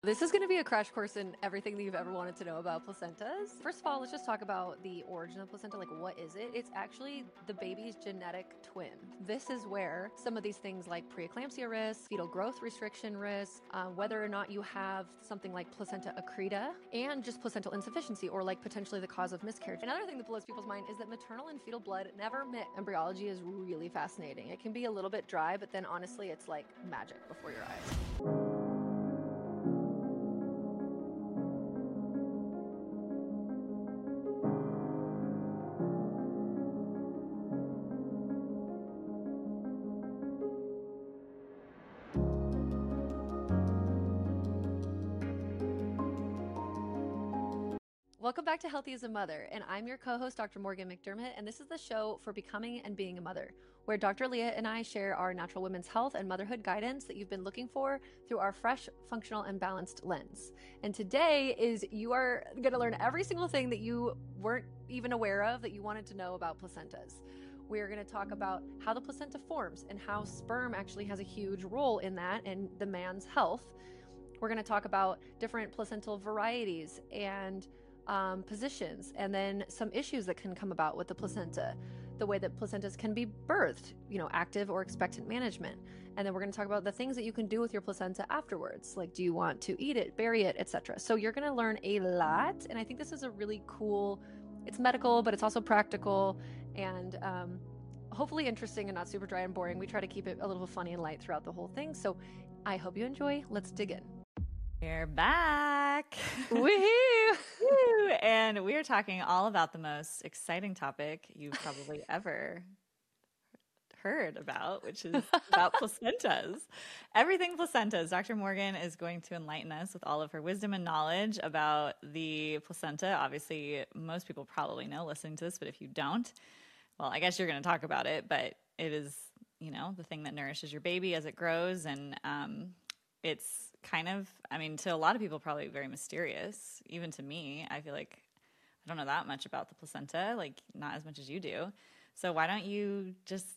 This is going to be a crash course in everything that you've ever wanted to know about placentas. First of all, let's just talk about the origin of placenta. Like, what is it? It's actually the baby's genetic twin. This is where some of these things like preeclampsia risk, fetal growth restriction risk, whether or not you have something like placenta accreta, and just placental insufficiency, or like potentially the cause of miscarriage. Another thing that blows people's mind is that maternal and fetal blood never mix. Embryology is really fascinating. It can be a little bit dry, but then honestly, it's like magic before your eyes. Welcome back to Healthy as a Mother, and I'm your co-host, Dr. Morgan McDermott, and this is the show for becoming and being a mother, where Dr. Leah and I share our natural women's health and motherhood guidance that you've been looking for through our fresh, functional, and balanced lens. And today you are going to learn every single thing that you weren't even aware of that you wanted to know about placentas. We're going to talk about how the placenta forms and how sperm actually has a huge role in that and the man's health. We're going to talk about different placental varieties and positions, and then some issues that can come about with the placenta, the way that placentas can be birthed, active or expectant management. And then we're going to talk about the things that you can do with your placenta afterwards. Like, do you want to eat it, bury it, etc. So you're going to learn a lot. And I think this is a really cool, it's medical, but it's also practical and hopefully interesting and not super dry and boring. We try to keep it a little funny and light throughout the whole thing. So I hope you enjoy. Let's dig in. We're back. Woohoo! Woo! And we are talking all about the most exciting topic you've probably ever heard about, which is about placentas. Everything placentas. Dr. Morgan is going to enlighten us with all of her wisdom and knowledge about the placenta. Obviously, most people probably know listening to this, but if you don't, well, I guess you're going to talk about it, but it is, the thing that nourishes your baby as it grows. And it's kind of, to a lot of people, probably very mysterious. Even to me, I feel like I don't know that much about the placenta, like not as much as you do. So why don't you just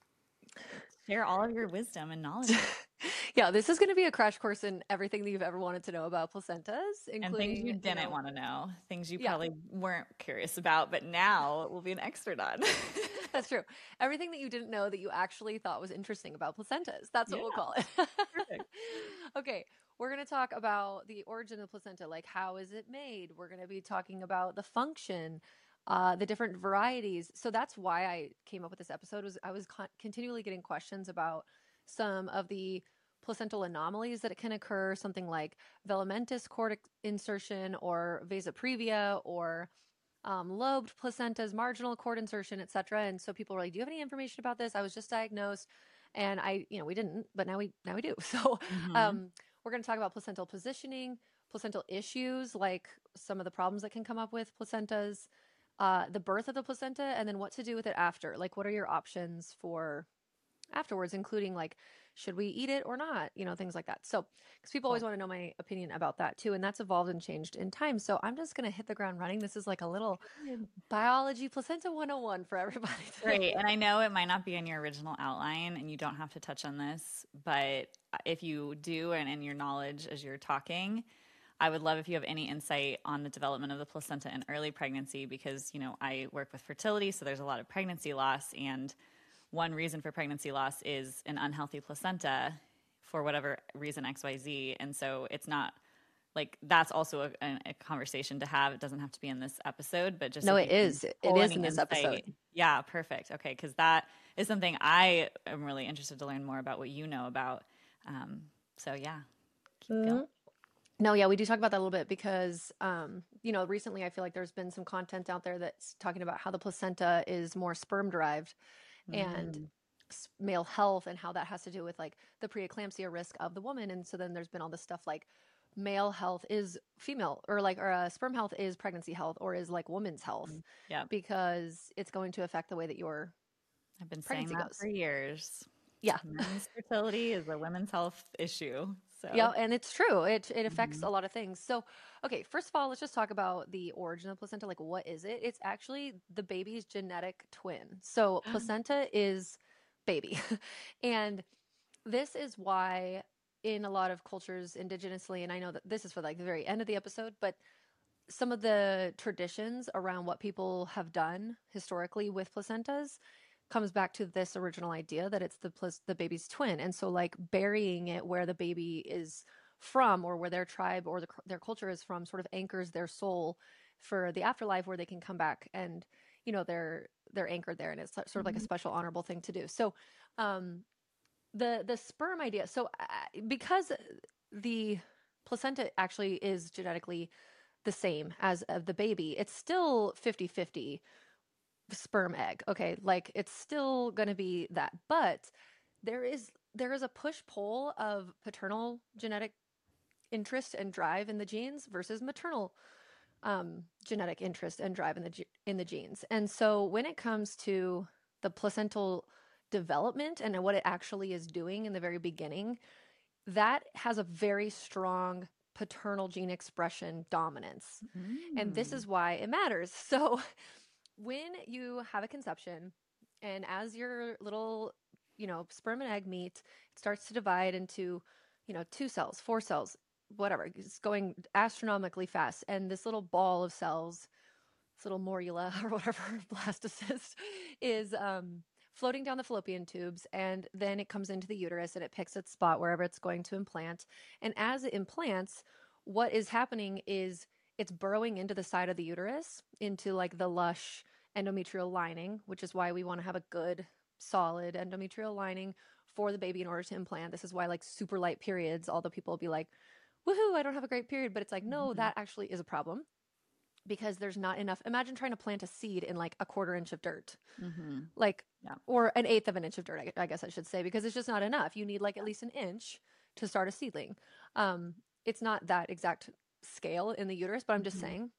share all of your wisdom and knowledge? Yeah, this is going to be a crash course in everything that you've ever wanted to know about placentas, including And things you didn't want to know, things you probably weren't curious about, but now will be an expert on. That's true. Everything that you didn't know that you actually thought was interesting about placentas. That's what we'll call it. Perfect. Okay, we're going to talk about the origin of the placenta, like how is it made? We're going to be talking about the function, the different varieties. So that's why I came up with this episode. Was I was continually getting questions about some of the placental anomalies that it can occur, something like velamentous cord insertion or vasa previa or lobed placentas, marginal cord insertion, etc. And so people were like, "Do you have any information about this? I was just diagnosed, and we didn't, but now we do." So we're going to talk about placental positioning, placental issues, like some of the problems that can come up with placentas, the birth of the placenta, and then what to do with it after. Like, what are your options for afterwards, including like, should we eat it or not? Things like that. So, because people always want to know my opinion about that too. And that's evolved and changed in time. So I'm just going to hit the ground running. This is like a little biology placenta 101 for everybody. Great. And I know it might not be in your original outline and you don't have to touch on this, but if you do and in your knowledge as you're talking, I would love if you have any insight on the development of the placenta in early pregnancy because, I work with fertility, so there's a lot of pregnancy loss, and one reason for pregnancy loss is an unhealthy placenta for whatever reason, XYZ. And so it's not like that's also a conversation to have. It doesn't have to be in this episode, but just no, it is. It is in this episode. Yeah, perfect. Okay, because that is something I am really interested to learn more about what you know about. So yeah, keep going. No, yeah, we do talk about that a little bit because, recently I feel like there's been some content out there that's talking about how the placenta is more sperm derived and male health and how that has to do with like the preeclampsia risk of the woman. And so then there's been all this stuff like male health is female or sperm health is pregnancy health or is like woman's health because it's going to affect the way that your I've been pregnancy saying that goes. for years. Yeah. Men's fertility is a women's health issue. So yeah, and it's true. It affects a lot of things. So, okay, first of all, let's just talk about the origin of placenta. Like, what is it? It's actually the baby's genetic twin. So, placenta is baby. And this is why in a lot of cultures indigenously, and I know that this is for like the very end of the episode, but some of the traditions around what people have done historically with placentas comes back to this original idea that it's the baby's twin. And so like burying it where the baby is from or where their tribe or their culture is from sort of anchors their soul for the afterlife where they can come back and they're anchored there, and it's sort of like a special honorable thing to do. So um the sperm idea, so because the placenta actually is genetically the same as of the baby, it's still 50-50 sperm egg. Okay, like it's still going to be that. But there is a push pull of paternal genetic interest and drive in the genes versus maternal genetic interest and drive in the genes. And so when it comes to the placental development and what it actually is doing in the very beginning, that has a very strong paternal gene expression dominance. And this is why it matters. So when you have a conception and as your little, sperm and egg meet, it starts to divide into, 2 cells, 4 cells, whatever. It's going astronomically fast. And this little ball of cells, this little morula or whatever, blastocyst, is floating down the fallopian tubes, and then it comes into the uterus and it picks its spot wherever it's going to implant. And as it implants, what is happening is it's burrowing into the side of the uterus, into like the lush endometrial lining, which is why we want to have a good, solid endometrial lining for the baby in order to implant. This is why, like, super light periods, although people will be like, woohoo, I don't have a great period. But it's like, no, that actually is a problem because there's not enough. Imagine trying to plant a seed in like a 1/4 inch of dirt, like, or an 1/8 of an inch of dirt, I guess I should say, because it's just not enough. You need like at least an inch to start a seedling. It's not that exact scale in the uterus, but I'm just saying.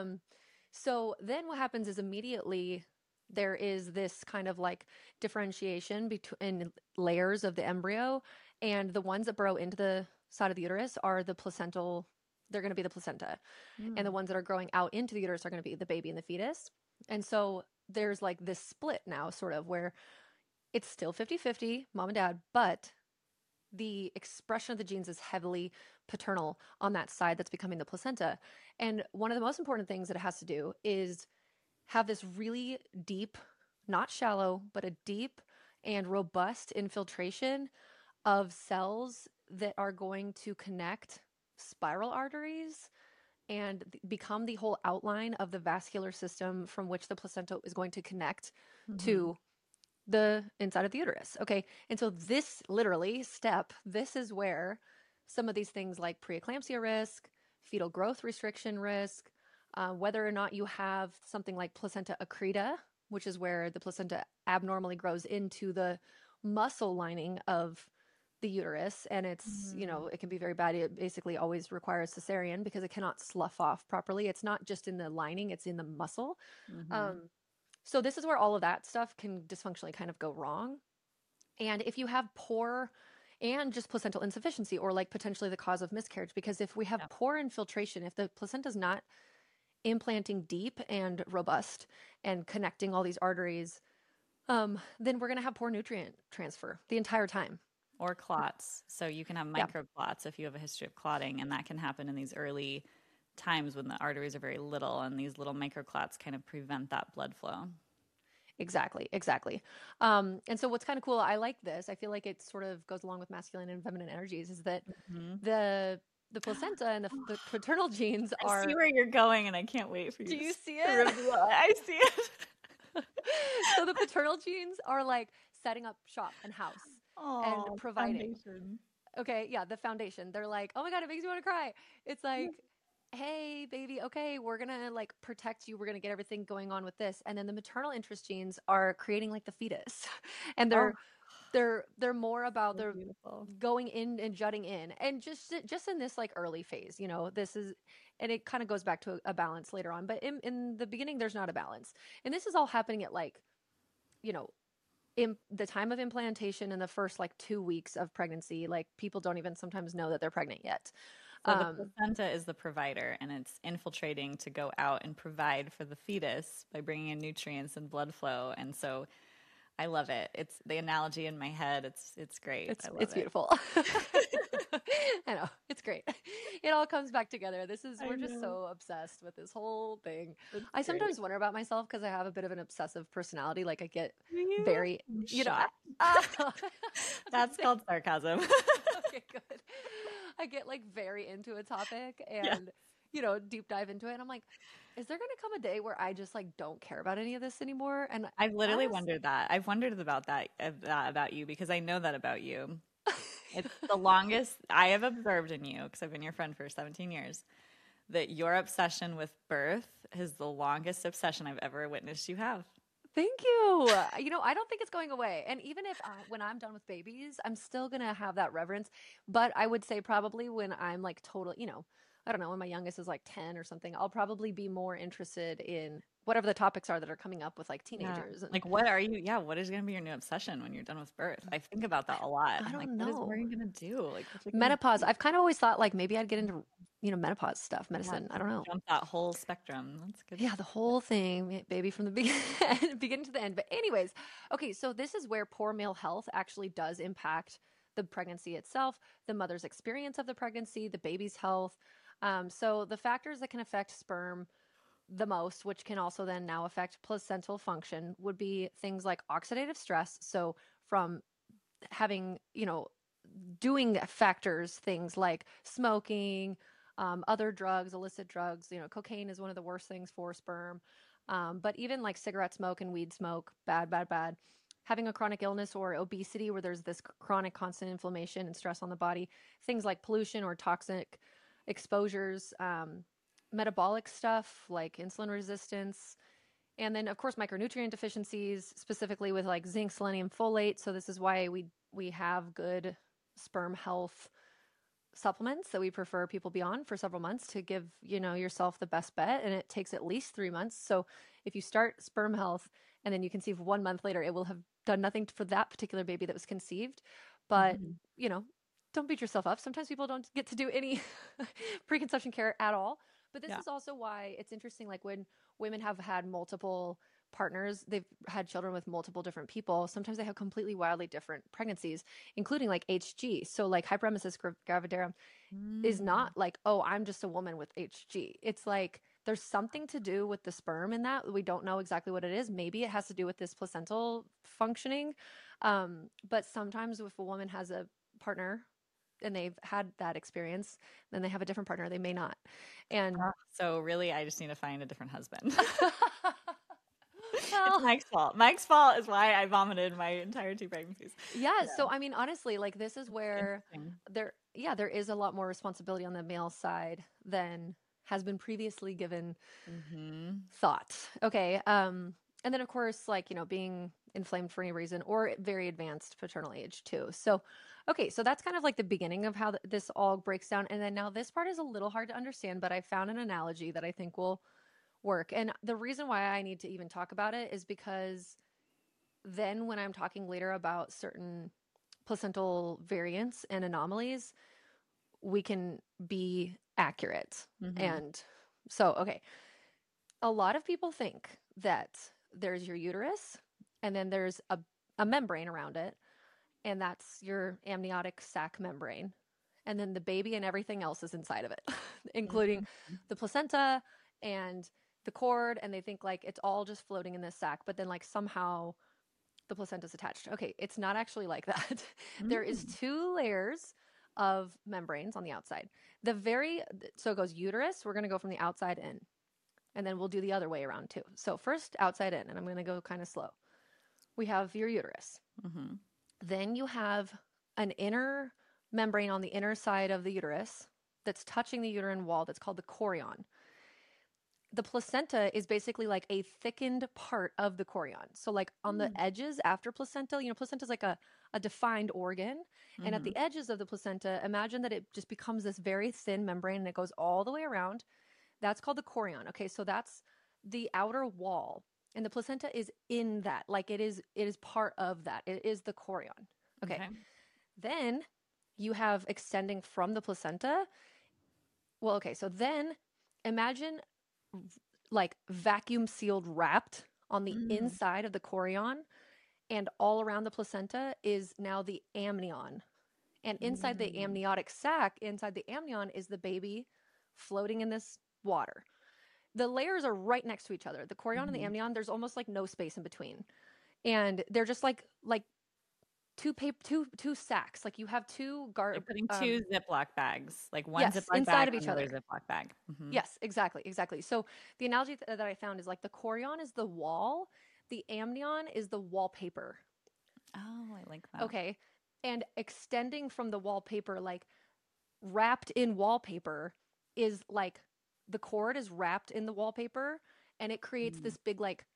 So then what happens is immediately there is this kind of like differentiation between layers of the embryo, and the ones that burrow into the side of the uterus are the placental. They're going to be the placenta. And the ones that are growing out into the uterus are going to be the baby and the fetus. And so there's like this split now, sort of, where it's still 50-50, mom and dad, but the expression of the genes is heavily paternal on that side that's becoming the placenta. And one of the most important things that it has to do is have this really deep, not shallow, but a deep and robust infiltration of cells that are going to connect spiral arteries and become the whole outline of the vascular system from which the placenta is going to connect to the inside of the uterus. Okay. And so this literally step, this is where some of these things like preeclampsia risk, fetal growth restriction risk, whether or not you have something like placenta accreta, which is where the placenta abnormally grows into the muscle lining of the uterus, and it's, it can be very bad. It basically always requires cesarean because it cannot slough off properly. It's not just in the lining, it's in the muscle. So this is where all of that stuff can dysfunctionally kind of go wrong. And if you have poor and just placental insufficiency, or like potentially the cause of miscarriage, because if we have poor infiltration, if the placenta is not implanting deep and robust and connecting all these arteries, then we're going to have poor nutrient transfer the entire time. Or clots. So you can have microclots if you have a history of clotting, and that can happen in these early times when the arteries are very little, and these little microclots kind of prevent that blood flow. Exactly. And so what's kind of cool, I like this, I feel like it sort of goes along with masculine and feminine energies, is that the placenta and the paternal genes are... I see where you're going, and I can't wait for you. Do you see it? I see it. So the paternal genes are like setting up shop and house and providing. Foundation. Okay, yeah, the foundation. They're like, oh my God, it makes me want to cry. It's like, hey, baby, okay, we're gonna like protect you. We're gonna get everything going on with this. And then the maternal interest genes are creating like the fetus, and they're more about they're going in and jutting in, and just in this like early phase, this is, and it kind of goes back to a balance later on. But in the beginning, there's not a balance, and this is all happening at like, in the time of implantation in the first like 2 weeks of pregnancy. Like people don't even sometimes know that they're pregnant yet. So the placenta is the provider, and it's infiltrating to go out and provide for the fetus by bringing in nutrients and blood flow. And so I love it. It's the analogy in my head. It's great. I love It's it. beautiful. I know. It's great. It all comes back together. I We're just know. so obsessed with this whole thing. It's I great. sometimes wonder about myself because I have a bit of an obsessive personality. Like I get Do you? very, I'm you know, shocked. just That's called sarcasm. okay, good. I get like very into a topic Yeah. and, deep dive into it. And I'm like, is there going to come a day where I just like don't care about any of this anymore? And I've literally honest, wondered that. I've wondered that about you because I know that about you. It's the longest I have observed in you because I've been your friend for 17 years. That your obsession with birth is the longest obsession I've ever witnessed you have. thank you. I don't think it's going away. And even if when I'm done with babies, I'm still going to have that reverence. But I would say probably when I'm like total, I don't know, when my youngest is like 10 or something, I'll probably be more interested in whatever the topics are that are coming up with like Yeah. teenagers. And Like, what are you? Yeah, what is going to be your new obsession when you're done with birth? I think about that a lot. I I'm like, don't what are know. you going to do? Like, what's it going to Menopause. be? I've kind of always thought like maybe I'd get into, menopause stuff, Yeah, medicine. I don't know. jump that whole spectrum. That's good. Yeah, the whole thing, baby, from the beginning to the end. But anyways, okay, so this is where poor male health actually does impact the pregnancy itself, the mother's experience of the pregnancy, the baby's health. So the factors that can affect sperm the most, which can also then now affect placental function, would be things like oxidative stress. So from having, doing factors, things like smoking, other drugs, illicit drugs. Cocaine is one of the worst things for sperm. But even like cigarette smoke and weed smoke, bad, bad, bad. Having a chronic illness or obesity where there's this chronic constant inflammation and stress on the body, things like pollution or toxic exposures, metabolic stuff like insulin resistance, and then of course micronutrient deficiencies, specifically with like zinc, selenium, folate. So this is why we have good sperm health supplements that we prefer people be on for several months to give, yourself the best bet. And it takes at least 3 months. So if you start sperm health and then you conceive 1 month later, it will have done nothing for that particular baby that was conceived. But, Mhm. you know, don't beat yourself up. Sometimes people don't get to do any preconception care at all. But this Yeah. is also why it's interesting. Like when women have had multiple partners, they've had children with multiple different people. Sometimes they have completely wildly different pregnancies, including like HG. So like hyperemesis gravidarum is Mm. not like, oh, I'm just a woman with HG. It's like there's something to do with the sperm in that. We don't know exactly what it is. Maybe it has to do with this placental functioning. But sometimes if a woman has a partner and they've had that experience, then they have a different partner. They may not. And So really, I just need to find a different husband. It's well, Mike's fault. Mike's fault is why I vomited my entire 2 pregnancies. yeah. Yeah, So, I mean, honestly, like this is where interesting. there is a lot more responsibility on the male side than has been previously given Mm-hmm. thought. Okay. And then of course, like, being inflamed for any reason or very advanced paternal age too. So, okay. So that's kind of like the beginning of how this all breaks down. And then now this part is a little hard to understand, but I found an analogy that I think will work. And the reason why I need to even talk about it is because then when I'm talking later about certain placental variants and anomalies, we can be accurate. Mm-hmm. And so, okay, a lot of people think that there's your uterus and then there's a membrane around it, and that's your amniotic sac membrane. And then the baby and everything else is inside of it, including Mm-hmm. the placenta and the cord. And they think like it's all just floating in this sac, but then like somehow the placenta is attached. Okay, it's not actually like that. There is Mm. 2 layers of membranes on the outside. So it goes uterus, we're going to go from the outside in. And then we'll do the other way around too. So first outside in, and I'm going to go kind of slow. We have your uterus. Mm-hmm. Then you have an inner membrane on the inner side of the uterus that's touching the uterine wall that's called the chorion. The placenta is basically like a thickened part of the chorion. So like on the edges after placenta, placenta is like a defined organ. And at Mm-hmm. the edges of the placenta, imagine that it just becomes this very thin membrane and it goes all the way around. That's called the chorion. Okay, so that's the outer wall. And the placenta is in that. Like it is part of that. It is the chorion. Okay. Okay. Then you have extending from the placenta. Well, okay, so then imagine like vacuum sealed wrapped on the Mm. inside of the chorion, and all around the placenta is now the amnion. And inside the amniotic sac, inside the amnion, is the baby floating in this water. The layers are right next to each other. The chorion and the amnion, there's almost like no space in between. And they're just like two sacks. Like you have two You're putting two Ziploc bags, like one yes, Ziploc inside bag of each and another other. Ziploc bag. Yes, exactly. So the analogy that I found is like the chorion is the wall, the amnion is the wallpaper. Oh, I like that. Okay. And extending from the wallpaper, like wrapped in wallpaper, is like the cord is wrapped in the wallpaper and it creates this big like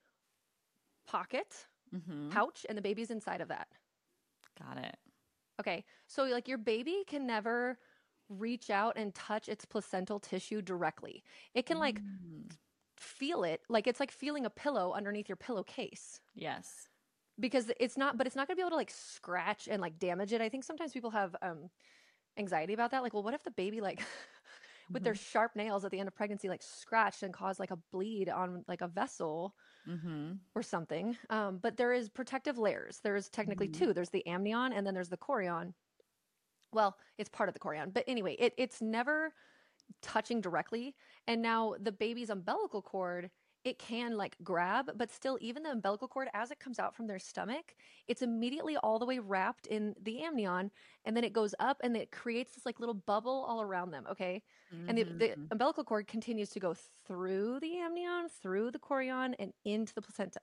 pocket pouch and the baby's inside of that. Got it. Okay. So like your baby can never reach out and touch its placental tissue directly. It can like feel it, like it's like feeling a pillow underneath your pillowcase. Yes. Because it's not going to be able to like scratch and like damage it. I think sometimes people have anxiety about that. Like, well, what if the baby like with their sharp nails at the end of pregnancy like scratched and caused like a bleed on like a vessel or something? But there is protective layers. There's technically two. There's the amnion and then there's the chorion. Well, it's part of the chorion, but anyway, it's never touching directly. And now the baby's umbilical cord, it can like grab, but still, even the umbilical cord, as it comes out from their stomach, it's immediately all the way wrapped in the amnion, and then it goes up and it creates this like little bubble all around them. Okay. And the umbilical cord continues to go through the amnion, through the chorion, and into the placenta.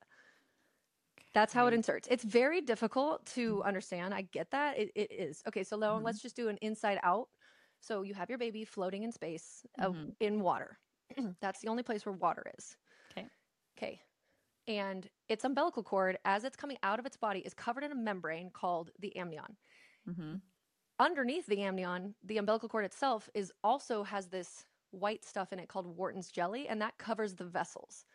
That's how it inserts. It's very difficult to understand. I get that. It is. Okay, so now let's just do an inside out. So you have your baby floating in space in water. That's the only place where water is. Okay. And its umbilical cord, as it's coming out of its body, is covered in a membrane called the amnion. Underneath the amnion, the umbilical cord itself also has this white stuff in it called Wharton's jelly, and that covers the vessels.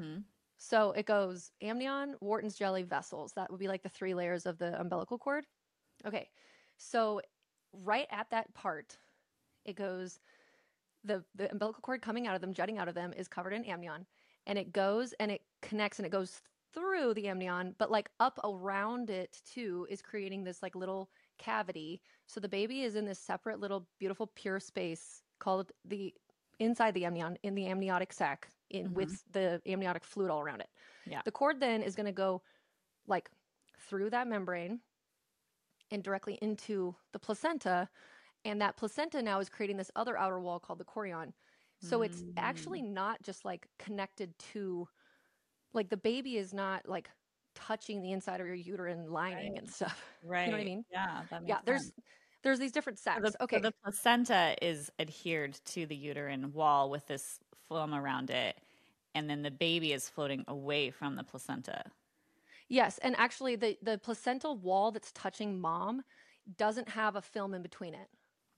So it goes amnion, Wharton's jelly, vessels. That would be like the 3 layers of the umbilical cord. Okay. So right at that part, it goes, the umbilical cord coming out of them, jutting out of them, is covered in amnion. And it goes and it connects and it goes through the amnion, but like up around it too is creating this like little cavity. So the baby is in this separate little beautiful pure space called the inside the amnion, in the amniotic sac, with the amniotic fluid all around it. Yeah. The cord then is going to go like through that membrane and directly into the placenta. And that placenta now is creating this other outer wall called the chorion. So it's actually not just like connected to, like the baby is not like touching the inside of your uterine lining and stuff. Right. You know what I mean? Yeah. That makes sense. There's these different sacs. So the placenta is adhered to the uterine wall with this film around it, and then the baby is floating away from the placenta. Yes, and actually the placental wall that's touching mom doesn't have a film in between it.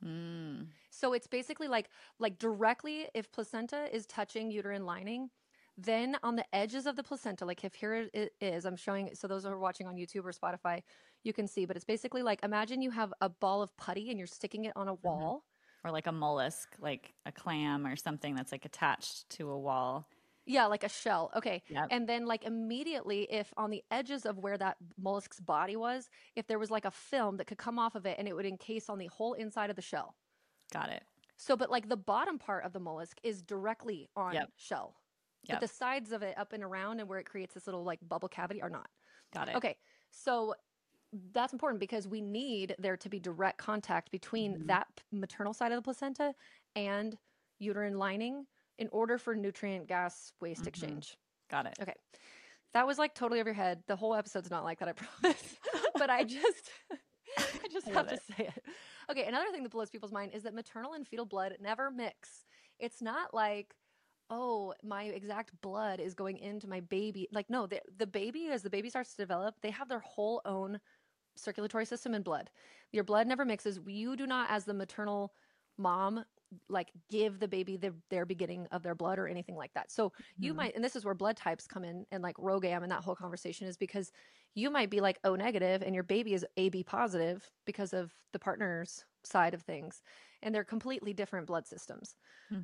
So it's basically like directly, if placenta is touching uterine lining, then on the edges of the placenta, like if here it is, I'm showing, so those who are watching on YouTube or Spotify, you can see, but it's basically like, imagine you have a ball of putty and you're sticking it on a wall. Or like a mollusk, like a clam or something that's like attached to a wall. Yeah, like a shell. Okay. Yep. And then like immediately, if on the edges of where that mollusk's body was, if there was like a film that could come off of it and it would encase on the whole inside of the shell. Got it. So, but like the bottom part of the mollusk is directly on shell. But the sides of it up and around and where it creates this little like bubble cavity are not. Got it. Okay. So that's important because we need there to be direct contact between that maternal side of the placenta and uterine lining in order for nutrient gas waste exchange. Got it. Okay. That was like totally over your head. The whole episode's not like that, I promise. But I just have to say it. Okay, another thing that blows people's mind is that maternal and fetal blood never mix. It's not like, oh, my exact blood is going into my baby. Like, no, the baby, as the baby starts to develop, they have their whole own circulatory system and blood. Your blood never mixes. You do not, as the maternal mom, like give the baby their beginning of their blood or anything like that. So you might, and this is where blood types come in and like RhoGAM and that whole conversation is because you might be like O negative and your baby is AB positive because of the partner's side of things. And they're completely different blood systems.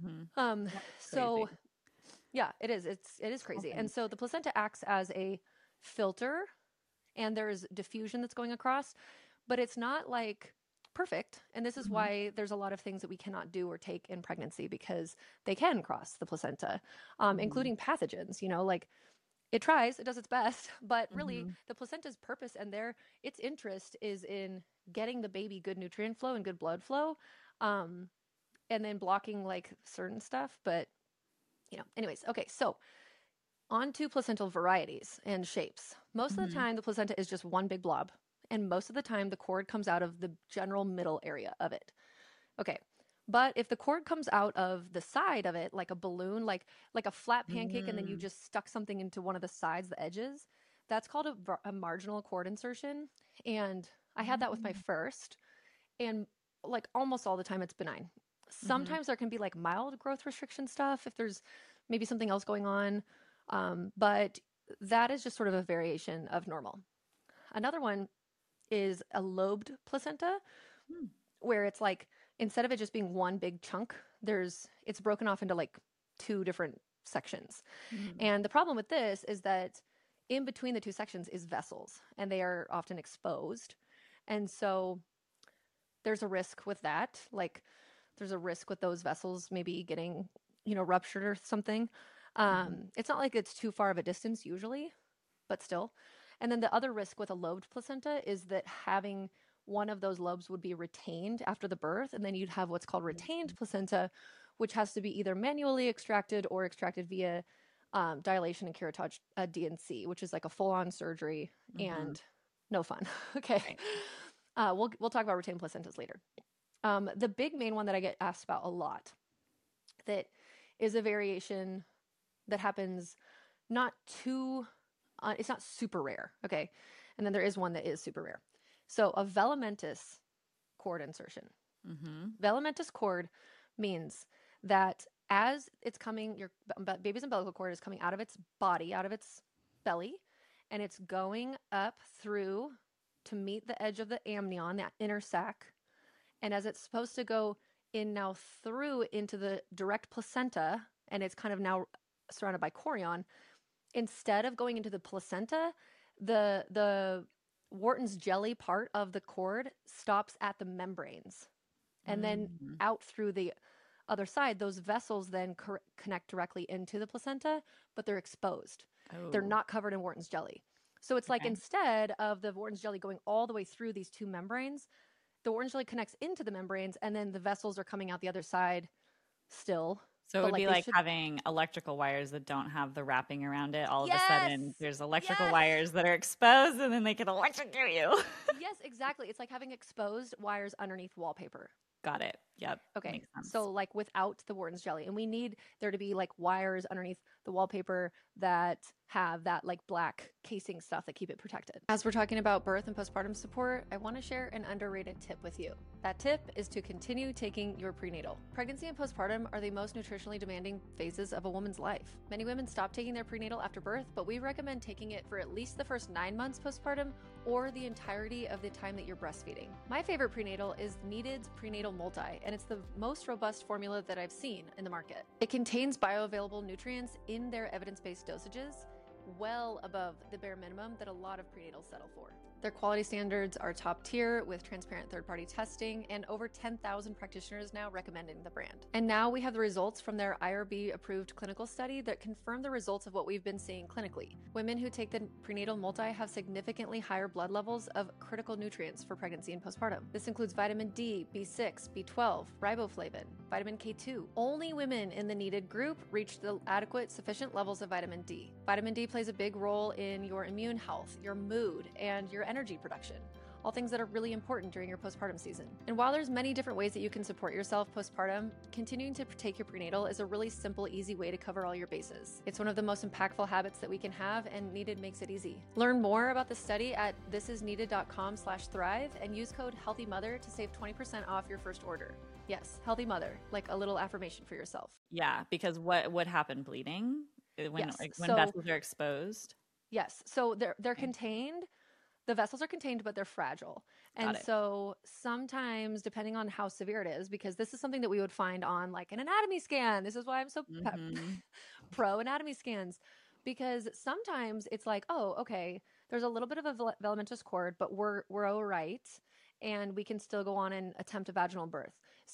So yeah, it is. It is crazy. Okay. And so the placenta acts as a filter and there's diffusion that's going across, but it's not like perfect. And this is Mm-hmm. why there's a lot of things that we cannot do or take in pregnancy because they can cross the placenta, including pathogens, like it tries, it does its best, but really the placenta's purpose and its interest is in getting the baby good nutrient flow and good blood flow, and then blocking like certain stuff. But anyways, okay, so on to placental varieties and shapes. Most of the time, the placenta is just one big blob, and most of the time, the cord comes out of the general middle area of it. Okay, but if the cord comes out of the side of it, like a balloon, like a flat pancake, and then you just stuck something into one of the sides, the edges, that's called a marginal cord insertion. And I had that with my first, and like almost all the time, it's benign. Sometimes there can be like mild growth restriction stuff if there's maybe something else going on. But that is just sort of a variation of normal. Another one is a lobed placenta, where it's like instead of it just being one big chunk, it's broken off into like two different sections. And the problem with this is that in between the two sections is vessels, and they are often exposed. And so there's a risk with that. Like there's a risk with those vessels maybe getting, ruptured or something. It's not like it's too far of a distance usually, but still. And then the other risk with a lobed placenta is that having one of those lobes would be retained after the birth, and then you'd have what's called retained placenta, which has to be either manually extracted or extracted via dilation and curettage, D&C, which is like a full-on surgery and no fun. Okay. We'll talk about retained placentas later. The big main one that I get asked about a lot that is a variation that happens not too, it's not super rare. Okay. And then there is one that is super rare. So a velamentous cord insertion. Velamentous cord means that as it's coming, your baby's umbilical cord is coming out of its body, out of its belly, and it's going up through to meet the edge of the amnion, that inner sac. And as it's supposed to go in now through into the direct placenta, and it's kind of now surrounded by chorion, instead of going into the placenta, the Wharton's jelly part of the cord stops at the membranes. And then out through the other side, those vessels then connect directly into the placenta, but they're exposed. They're not covered in Wharton's jelly. So it's like instead of the Wharton's jelly going all the way through these two membranes, the Wharton's jelly connects into the membranes, and then the vessels are coming out the other side still. So it would be like having electrical wires that don't have the wrapping around it. All of a sudden, there's electrical wires that are exposed, and then they can electrocute you. Yes, exactly. It's like having exposed wires underneath wallpaper. Got it. Yep. Okay. So like without the Wharton's jelly, and we need there to be like wires underneath the wallpaper that have that like black casing stuff that keep it protected. As we're talking about birth and postpartum support, I want to share an underrated tip with you. That tip is to continue taking your prenatal. Pregnancy and postpartum are the most nutritionally demanding phases of a woman's life. Many women stop taking their prenatal after birth, but we recommend taking it for at least the first 9 months postpartum or the entirety of the time that you're breastfeeding. My favorite prenatal is Needed's Prenatal Multi, and it's the most robust formula that I've seen in the market. It contains bioavailable nutrients in their evidence-based dosages, well above the bare minimum that a lot of prenatals settle for. Their quality standards are top tier with transparent third-party testing and over 10,000 practitioners now recommending the brand. And now we have the results from their IRB-approved clinical study that confirm the results of what we've been seeing clinically. Women who take the prenatal multi have significantly higher blood levels of critical nutrients for pregnancy and postpartum. This includes vitamin D, B6, B12, riboflavin, vitamin K2. Only women in the needed group reach the adequate, sufficient levels of vitamin D. Vitamin D plays a big role in your immune health, your mood, and your energy production, all things that are really important during your postpartum season. And while there's many different ways that you can support yourself postpartum, continuing to take your prenatal is a really simple, easy way to cover all your bases. It's one of the most impactful habits that we can have, and Needed makes it easy. Learn more about the study at thisisneeded.com/thrive and use code HEALTHYMOTHER to save 20% off your first order. Yes, healthy mother, like a little affirmation for yourself. Yeah, because what would happen? Bleeding when vessels are exposed. Yes, so they're contained. The vessels are contained, but they're fragile. And so sometimes, depending on how severe it is, because this is something that we would find on like an anatomy scan. This is why I'm so pro anatomy scans, because sometimes it's like, oh, okay, There's a little bit of a velamentous cord, but we're all right, and we can still go on and attempt a vaginal birth.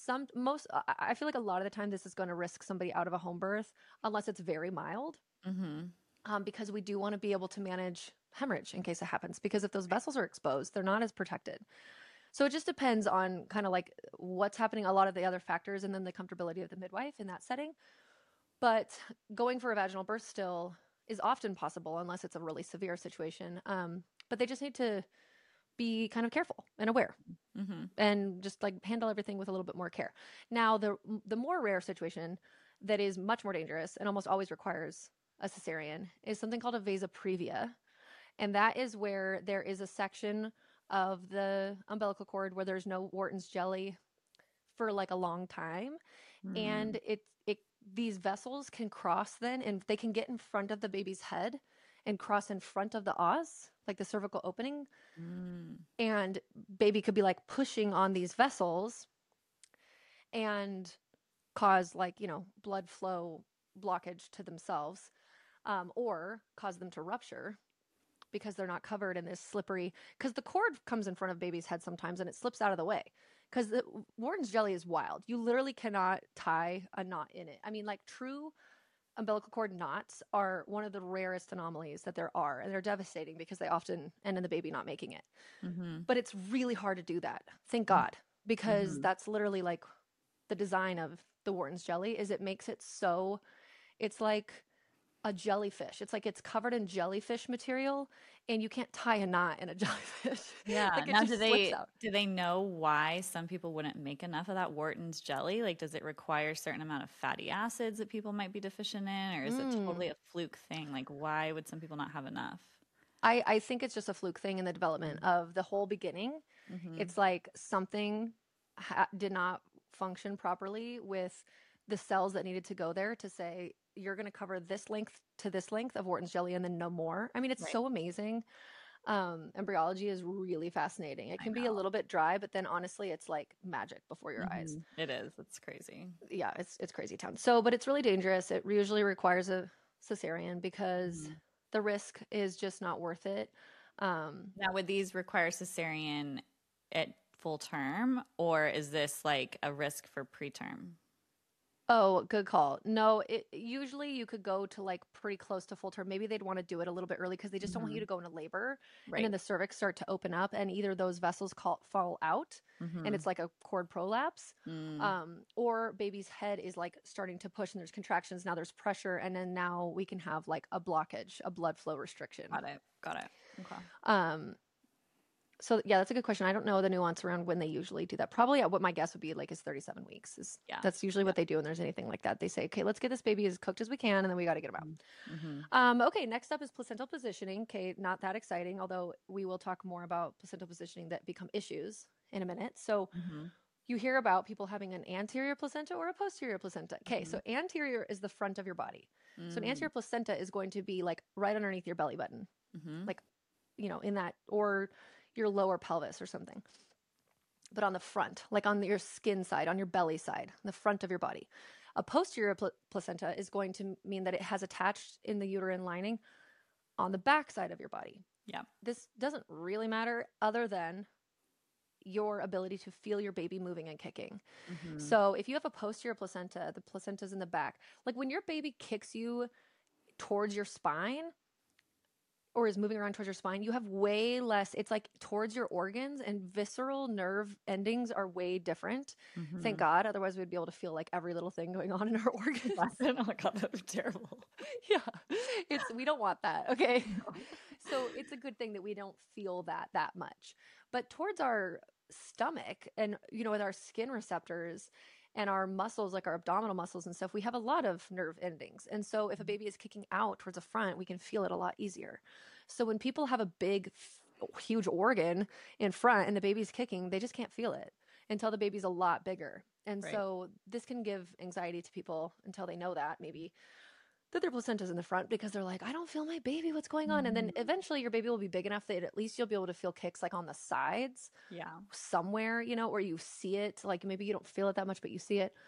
I feel like a lot of the time this is going to risk somebody out of a home birth unless it's very mild, because we do want to be able to manage hemorrhage in case it happens. Because if those vessels are exposed, they're not as protected. So it just depends on kind of like what's happening, a lot of the other factors, and then the comfortability of the midwife in that setting. But going for a vaginal birth still is often possible unless it's a really severe situation. But they just need to be kind of careful and aware, and just like handle everything with a little bit more care. Now, the more rare situation that is much more dangerous and almost always requires a cesarean is something called a vasa previa. And that is where there is a section of the umbilical cord where there's no Wharton's jelly for like a long time. And these vessels can cross then, and they can get in front of the baby's head and cross in front of the os, like the cervical opening. And baby could be like pushing on these vessels and cause like, blood flow blockage to themselves, or cause them to rupture because they're not covered in this slippery, because the cord comes in front of baby's head sometimes and it slips out of the way. Because the Wharton's jelly is wild. You literally cannot tie a knot in it. I mean, like true umbilical cord knots are one of the rarest anomalies that there are, and they're devastating because they often end in the baby not making it. But it's really hard to do that. Thank God, because that's literally like the design of the Wharton's jelly is it makes it so it's like a jellyfish. It's like it's covered in jellyfish material, and you can't tie a knot in a jellyfish. Yeah. Like it Now, just slips out. do they know why some people wouldn't make enough of that Wharton's jelly? Like, does it require a certain amount of fatty acids that people might be deficient in, or is it totally a fluke thing? Like, why would some people not have enough? I think it's just a fluke thing in the development of the whole beginning. It's like something did not function properly with the cells that needed to go there to say, you're going to cover this length to this length of Wharton's jelly and then no more. I mean, it's so amazing. Embryology is really fascinating. It can be a little bit dry, but then honestly, it's like magic before your eyes. It is. It's crazy. Yeah, it's crazy town. So, but it's really dangerous. It usually requires a cesarean because the risk is just not worth it. Now, would these require cesarean at full term, or is this like a risk for preterm? Oh, good call. No, usually you could go to like pretty close to full term. Maybe they'd want to do it a little bit early because they just don't want you to go into labor and then the cervix start to open up and either those vessels fall out and it's like a cord prolapse, or baby's head is like starting to push and there's contractions. Now there's pressure, and then now we can have like a blockage, a blood flow restriction. Got it. Okay. So yeah, that's a good question. I don't know the nuance around when they usually do that. Probably what my guess would be like is 37 weeks. That's usually what they do when there's anything like that. They say, okay, let's get this baby as cooked as we can, and then we got to get him out. Okay, next up is placental positioning. Okay, not that exciting, although we will talk more about placental positioning that become issues in a minute. So you hear about people having an anterior placenta or a posterior placenta. Okay, so anterior is the front of your body. So an anterior placenta is going to be like right underneath your belly button, like, in that, or your lower pelvis or something, but on the front, like on your skin side, on your belly side, the front of your body. A posterior placenta is going to mean that it has attached in the uterine lining on the back side of your body. Yeah. This doesn't really matter other than your ability to feel your baby moving and kicking. So if you have a posterior placenta, the placenta's in the back. Like when your baby kicks you towards your spine, or is moving around towards your spine, you have way less, it's like towards your organs, and visceral nerve endings are way different. Thank God. Otherwise we'd be able to feel like every little thing going on in our organs. Oh my God, that would be terrible. Yeah. We don't want that. Okay. So it's a good thing that we don't feel that much. But towards our stomach and, with our skin receptors and our muscles, like our abdominal muscles and stuff, we have a lot of nerve endings. And so if a baby is kicking out towards the front, we can feel it a lot easier. So when people have a big, huge organ in front and the baby's kicking, they just can't feel it until the baby's a lot bigger. And so this can give anxiety to people until they know that maybe that their placenta's in the front, because they're like, I don't feel my baby. What's going on? And then eventually your baby will be big enough that at least you'll be able to feel kicks like on the sides. Yeah. Somewhere, where you see it. Like maybe you don't feel it that much, but you see it.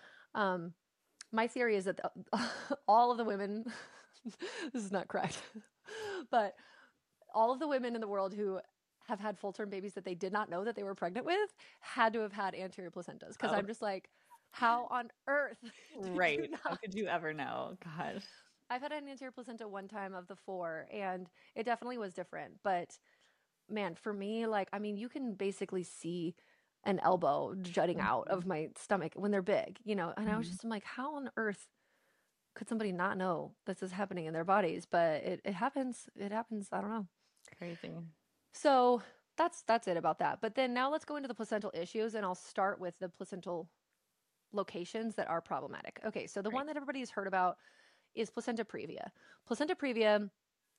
My theory is that all of the women, this is not correct, but all of the women in the world who have had full-term babies that they did not know that they were pregnant with had to have had anterior placentas. Because Oh, I'm just like, how on earth did you right. How not? could you ever know? God. I've had an anterior placenta one time of the 4, and it definitely was different. But man, for me, like, I mean, you can basically see an elbow jutting out Mhm. of my stomach when they're big, you know? And I was Mhm. just, I'm like, how on earth could somebody not know this is happening in their bodies? But it happens. It happens. I don't know. Crazy. So that's it about that. But then now let's go into the placental issues, and I'll start with the placental locations that are problematic. Okay, so the Great. one that everybody's heard about is placenta previa. Placenta previa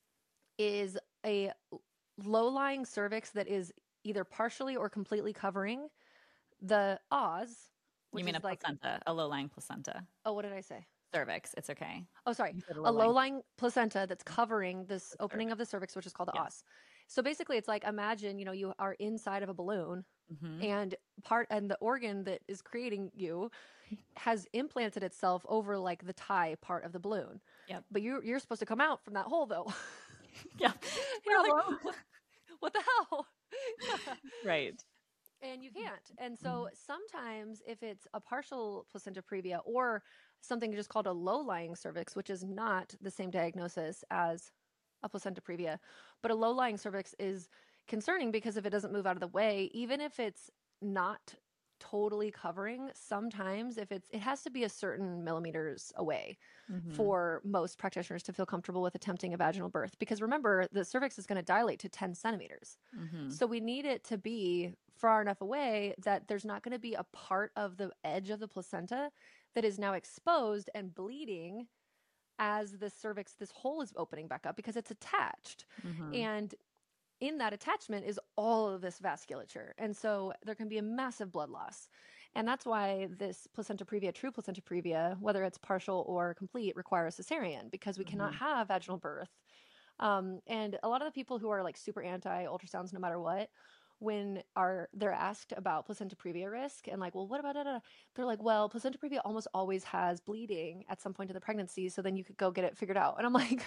is a low-lying cervix that is either partially or completely covering the os, You which mean a is like, placenta, a low-lying placenta. oh, what did I say? Cervix. It's okay. Oh, sorry, You said a a low-lying low-lying placenta that's covering this the opening cervix. of the cervix, which is called the Yes. os. So basically, it's like, imagine, you know, you are inside of a balloon, Mm-hmm. and the organ that is creating you has implanted itself over like the tie part of the balloon. Yep. But you're supposed to come out from that hole though. Yeah. And you're like, Problem. what the hell? Right. And you can't. And so Mhm. sometimes if it's a partial placenta previa or something just called a low-lying cervix, which is not the same diagnosis as a placenta previa, but a low-lying cervix is concerning because if it doesn't move out of the way, even if it's not totally covering, sometimes if it has to be a certain millimeters away Mhm. for most practitioners to feel comfortable with attempting a vaginal birth. Because remember, the cervix is going to dilate to 10 centimeters. Mhm. So we need it to be far enough away that there's not going to be a part of the edge of the placenta that is now exposed and bleeding as the cervix, this hole is opening back up because it's attached. Mhm. And in that attachment is all of this vasculature. And so there can be a massive blood loss. And that's why this placenta previa, true placenta previa, whether it's partial or complete, requires cesarean because we cannot Mhm. have vaginal birth. And a lot of the people who are like super anti ultrasounds, no matter what, when they're asked about placenta previa risk and like, well, what about it? They're like, well, placenta previa almost always has bleeding at some point in the pregnancy, so then you could go get it figured out. And I'm like,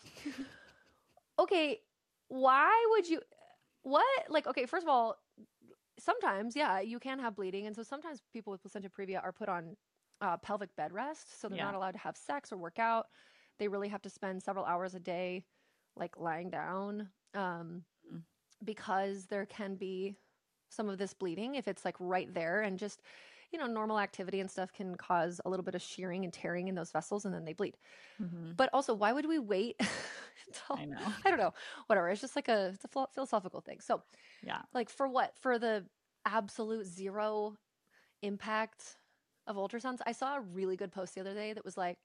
okay, why would you? What? Like, okay, first of all, sometimes, yeah, you can have bleeding. And so sometimes people with placenta previa are put on pelvic bed rest. So they're Yeah. not allowed to have sex or work out. They really have to spend several hours a day, like lying down, Mm. because there can be some of this bleeding if it's like right there. And just, you know, normal activity and stuff can cause a little bit of shearing and tearing in those vessels and then they bleed. Mhm. But also, why would we wait until, I know. I don't know, whatever. It's just like it's a philosophical thing. So, Yeah. like, for what? For the absolute zero impact of ultrasounds? I saw a really good post the other day that was like,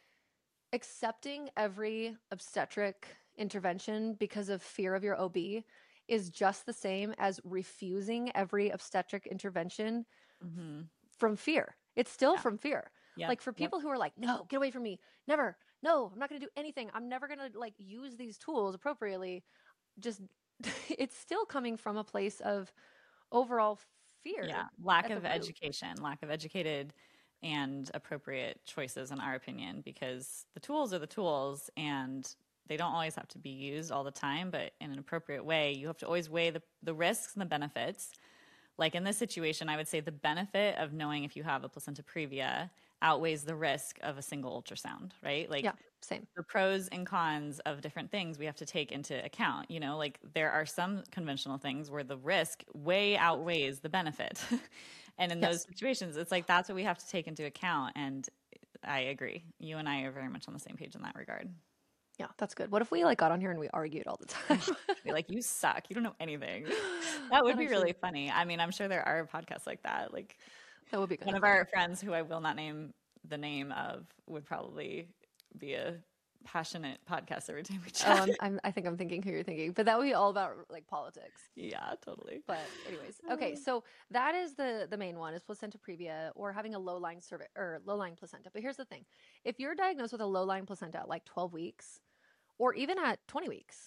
accepting every obstetric intervention because of fear of your OB is just the same as refusing every obstetric intervention Mhm. from fear. It's still Yeah. from fear. Yep. Like for Yep. people who are like, no, get away from me. Never. No, I'm not going to do anything. I'm never going to like use these tools appropriately. Just it's still coming from a place of overall Yeah. fear Lack at the of root. education, lack of educated and appropriate choices, in our opinion, because the tools are the tools and they don't always have to be used all the time, but in an appropriate way. You have to always weigh the risks and the benefits. Like in this situation, I would say the benefit of knowing if you have a placenta previa outweighs the risk of a single ultrasound, right? Like Yeah, same. the pros and cons of different things we have to take into account. You know, like there are some conventional things where the risk way outweighs the benefit. And in those Yes. situations, it's like that's what we have to take into account. And I agree. You and I are very much on the same page in that regard. Yeah, that's good. What if we like got on here and we argued all the time? Be like, you suck. You don't know anything. That would That be actually really funny. I mean, I'm sure there are podcasts like that. Like that would be one kind of of funny. our friends who I will not name the name of would probably be a passionate podcast every time we Oh, chat. I think I'm thinking who you're thinking, but that would be all about like politics. Yeah, totally. But anyways, okay, so that is the main one is placenta previa or having a low-lying cervix or low-lying placenta. But here's the thing: if you're diagnosed with a low-lying placenta at like 12 weeks or even at 20 weeks,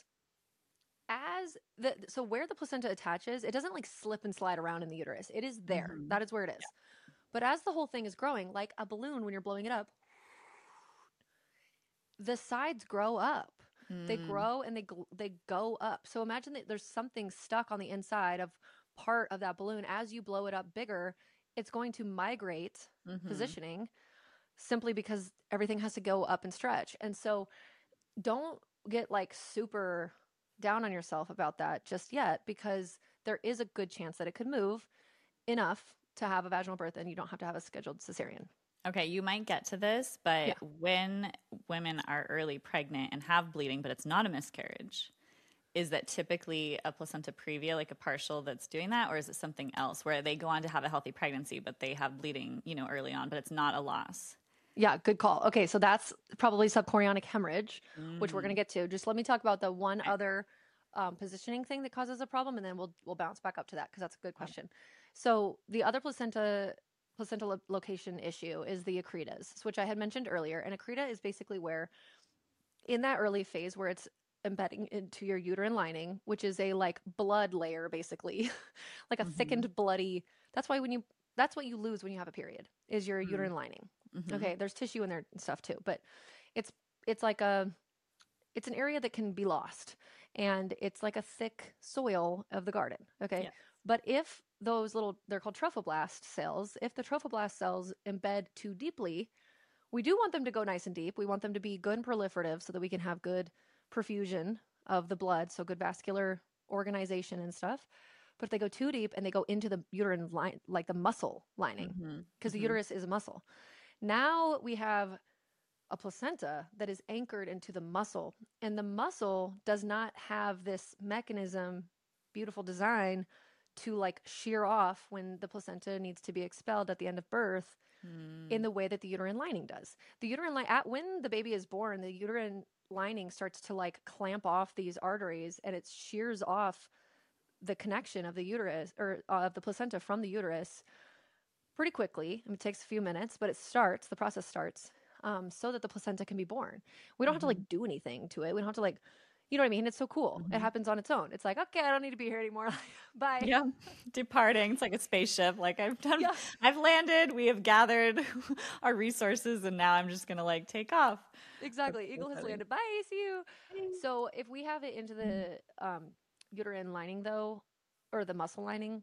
so where the placenta attaches, it doesn't like slip and slide around in the uterus. It is there. Mm-hmm. That is where it is. But as the whole thing is growing, like a balloon when you're blowing it up, the sides grow up. They grow and they go up. So imagine that there's something stuck on the inside of part of that balloon. As you blow it up bigger, it's going to migrate positioning simply because everything has to go up and stretch. And so don't get like super down on yourself about that just yet, because there is a good chance that it could move enough to have a vaginal birth and you don't have to have a scheduled cesarean. Okay, you might get to this, but Yeah. when women are early pregnant and have bleeding, but it's not a miscarriage, is that typically a placenta previa, like a partial, that's doing that? Or is it something else where they go on to have a healthy pregnancy, but they have bleeding, early on, but it's not a loss? Yeah, good call. Okay, so that's probably subchorionic hemorrhage, which we're going to get to. Just let me talk about the one Okay. other positioning thing that causes a problem, and then we'll bounce back up to that because that's a good question. So the other placenta location issue is the accretas, which I had mentioned earlier. And accreta is basically where, in that early phase where it's embedding into your uterine lining, which is a like blood layer, basically, like a thickened bloody. That's why that's what you lose when you have a period is your uterine lining. Okay, there's tissue in there and stuff too, but it's it's like a it's an area that can be lost, and it's like a thick soil of the garden. Okay, Yeah. but if those little, they're called trophoblast cells, if the trophoblast cells embed too deeply, we do want them to go nice and deep. We want them to be good and proliferative so that we can have good perfusion of the blood, so good vascular organization and stuff. But if they go too deep and they go into the uterine line, like the muscle lining, because the uterus is a muscle, now we have a placenta that is anchored into the muscle, and the muscle does not have this mechanism, beautiful design, to like shear off when the placenta needs to be expelled at the end of birth in the way that the uterine lining does. The uterine line, at when the baby is born, the uterine lining starts to like clamp off these arteries, and it shears off the connection of the uterus, or of the placenta from the uterus, pretty quickly. I mean, it takes a few minutes, but the process starts, so that the placenta can be born. We don't have to like do anything to it. We don't have to like, you know what I mean? It's so cool. It happens on its own. It's like, okay, I don't need to be here anymore. Bye. Yeah, departing. It's like a spaceship. Like Yeah. I've landed. We have gathered our resources, and now I'm just gonna like take off. Exactly. So Eagle has funny. landed. Bye. See you. So if we have it into the uterine lining though, or the muscle lining,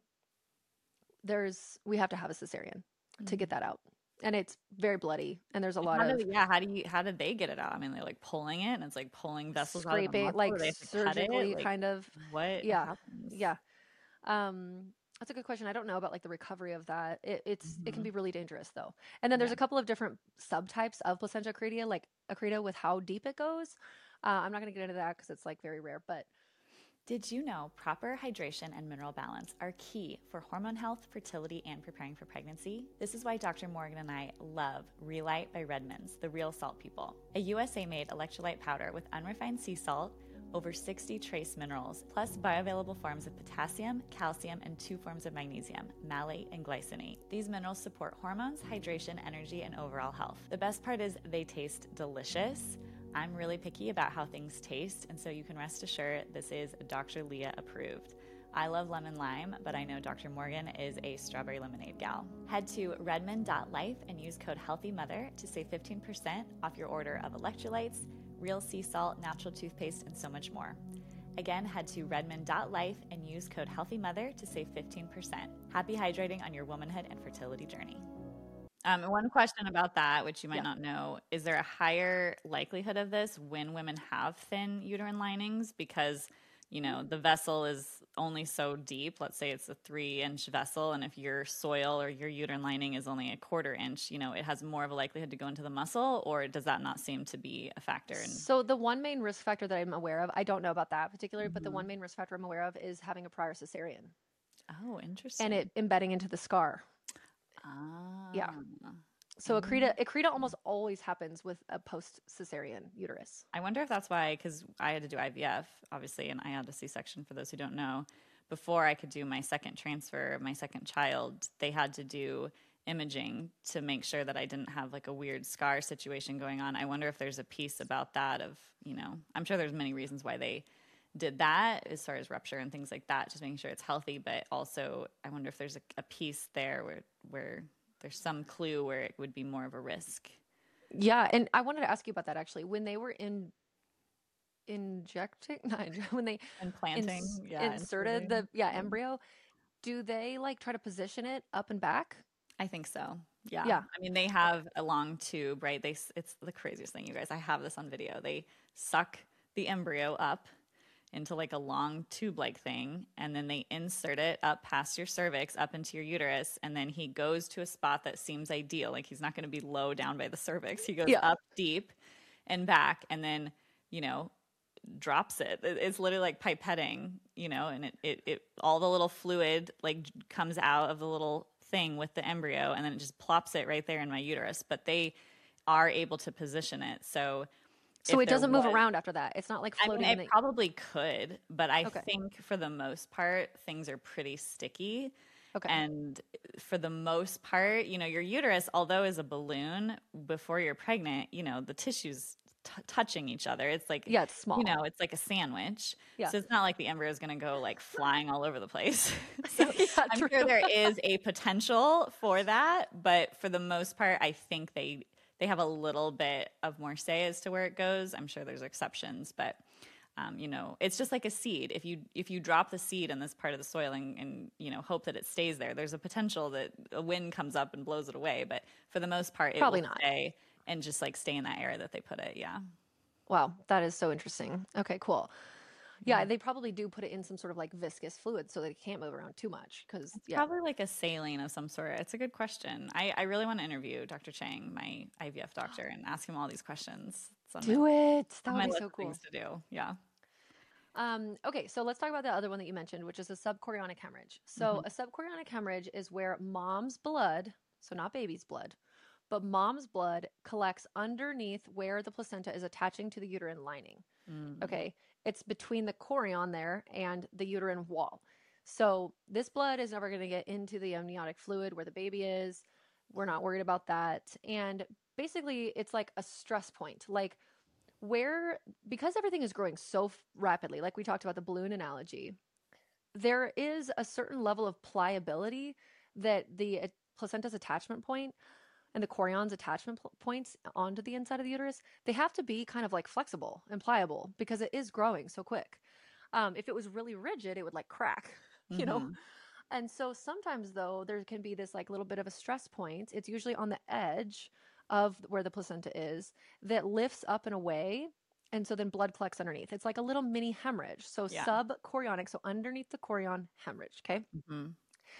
we have to have a cesarean to get that out. And it's very bloody, and there's a lot of How did they get it out? I mean, they're like pulling it, and it's like pulling vessels out of the scraping, muscle, like or they have to cut it. surgically Like, kind of. what Yeah. happens? Yeah. That's a good question. I don't know about like the recovery of that. It can be really dangerous though. And then there's a couple of different subtypes of placenta accreta, like accreta with how deep it goes. I'm not going to get into that because it's like very rare, but Did you know proper hydration and mineral balance are key for hormone health, fertility, and preparing for pregnancy? This is why Dr. Morgan and I love Relight by Redmond's, the real salt people. A USA-made electrolyte powder with unrefined sea salt, over 60 trace minerals, plus bioavailable forms of potassium, calcium, and 2 forms of magnesium, malate and glycinate. These minerals support hormones, hydration, energy, and overall health. The best part is they taste delicious. I'm really picky about how things taste, and so you can rest assured this is Dr. Leah approved. I love lemon lime, but I know Dr. Morgan is a strawberry lemonade gal. Head to redmond.life and use code HEALTHYMOTHER to save 15% off your order of electrolytes, real sea salt, natural toothpaste, and so much more. Again, head to redmond.life and use code HEALTHYMOTHER to save 15%. Happy hydrating on your womanhood and fertility journey. One question about that, which you might not know, is there a higher likelihood of this when women have thin uterine linings? Because, the vessel is only so deep. Let's say it's a 3-inch vessel, and if your soil or your uterine lining is only a 1/4 inch, it has more of a likelihood to go into the muscle, or does that not seem to be a factor? So the one main risk factor that I'm aware of, I don't know about that particularly, but the one main risk factor I'm aware of is having a prior cesarean. Oh, interesting. And it embedding into the scar. Yeah. So accreta almost always happens with a post-cesarean uterus. I wonder if that's why, because I had to do IVF, obviously, and I had a C-section, for those who don't know. Before I could do my second transfer of my second child, they had to do imaging to make sure that I didn't have like a weird scar situation going on. I wonder if there's a piece about that of, I'm sure there's many reasons why they did that as far as rupture and things like that, just making sure it's healthy. But also, I wonder if there's a piece there where there's some clue where it would be more of a risk. Yeah, and I wanted to ask you about that actually. When they were injecting, not when they And planting, yeah, inserted the inserting. Yeah. embryo, do they like try to position it up and back? I think so. Yeah. Yeah. I mean, they Okay. have a long tube, right? It's the craziest thing, you guys. I have this on video. They suck the embryo up into like a long tube-like thing, and then they insert it up past your cervix, up into your uterus, and then he goes to a spot that seems ideal. Like he's not going to be low down by the cervix. He goes Yeah. up deep and back, and then, you know, drops it. It's literally like pipetting, you know, and it all the little fluid like comes out of the little thing with the embryo, and then it just plops it right there in my uterus. But they are able to position it. So So if it there doesn't move was, around after that. It's not like I mean, floating in it the. probably could, but I Okay. think for the most part, things are pretty sticky. Okay. And for the most part, you know, your uterus, although is a balloon before you're pregnant, you know, the tissues touching each other. It's like, Yeah, it's you small. know, it's like a sandwich. Yeah. So it's not like the embryo is going to go like flying all over the place. So Yeah, I'm true. sure there is a potential for that, but for the most part, I think they have a little bit of more say as to where it goes. I'm sure there's exceptions, but you know, it's just like a seed. If you drop the seed in this part of the soil and you know hope that it stays there, there's a potential that a wind comes up and blows it away. But for the most part, it will Probably not. stay and just like stay in that area that they put it. Yeah, Wow, that is so interesting. Okay, cool. Yeah, yeah. they probably do put it in some sort of like viscous fluid so that it can't move around too much. Because, It's yeah. probably like a saline of some sort. It's a good question. I really want to interview Dr. Chang, my IVF doctor, and ask him all these questions. It's Do it. That on would my be list so of things cool. to do. Yeah. Okay, so let's talk about the other one that you mentioned, which is a subchorionic hemorrhage. So, Hmm. a subchorionic hemorrhage is where mom's blood, so not baby's blood, but mom's blood collects underneath where the placenta is attaching to the uterine lining. Mm. Okay, it's between the chorion there and the uterine wall. So, this blood is never going to get into the amniotic fluid where the baby is. We're not worried about that. And basically, it's like a stress point. Like, where because everything is growing so rapidly, like we talked about the balloon analogy, there is a certain level of pliability that the placenta's attachment point and the chorion's attachment points onto the inside of the uterus, they have to be kind of like flexible and pliable because it is growing so quick. If it was really rigid, it would like crack, you know. Hmm. And so sometimes though there can be this like little bit of a stress point. It's usually on the edge of where the placenta is that lifts up and away. And so then blood collects underneath. It's like a little mini hemorrhage. So Yeah. subchorionic, so underneath the chorion hemorrhage. Okay. Hmm.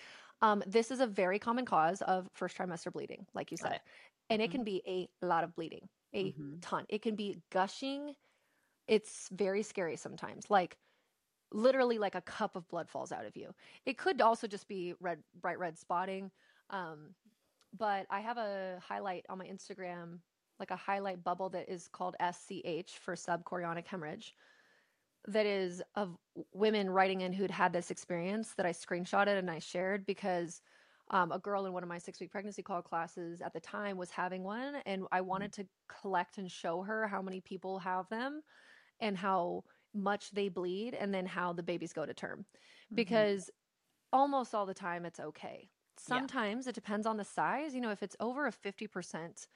This is a very common cause of first trimester bleeding, like you Got said. it. And it Hmm. can be a lot of bleeding, a Hmm. ton. It can be gushing. It's very scary sometimes. Like literally like a cup of blood falls out of you. It could also just be bright red spotting. Um, but I have a highlight on my Instagram, like a highlight bubble that is called SCH for subchorionic hemorrhage. That is of women writing in who'd had this experience that I screenshotted and I shared because a girl in one of my 6-week pregnancy call classes at the time was having one, and I wanted to collect and show her how many people have them and how much they bleed and then how the babies go to term. Hmm. Because almost all the time it's okay. Yeah. Sometimes it depends on the size. You know, if it's over a 50%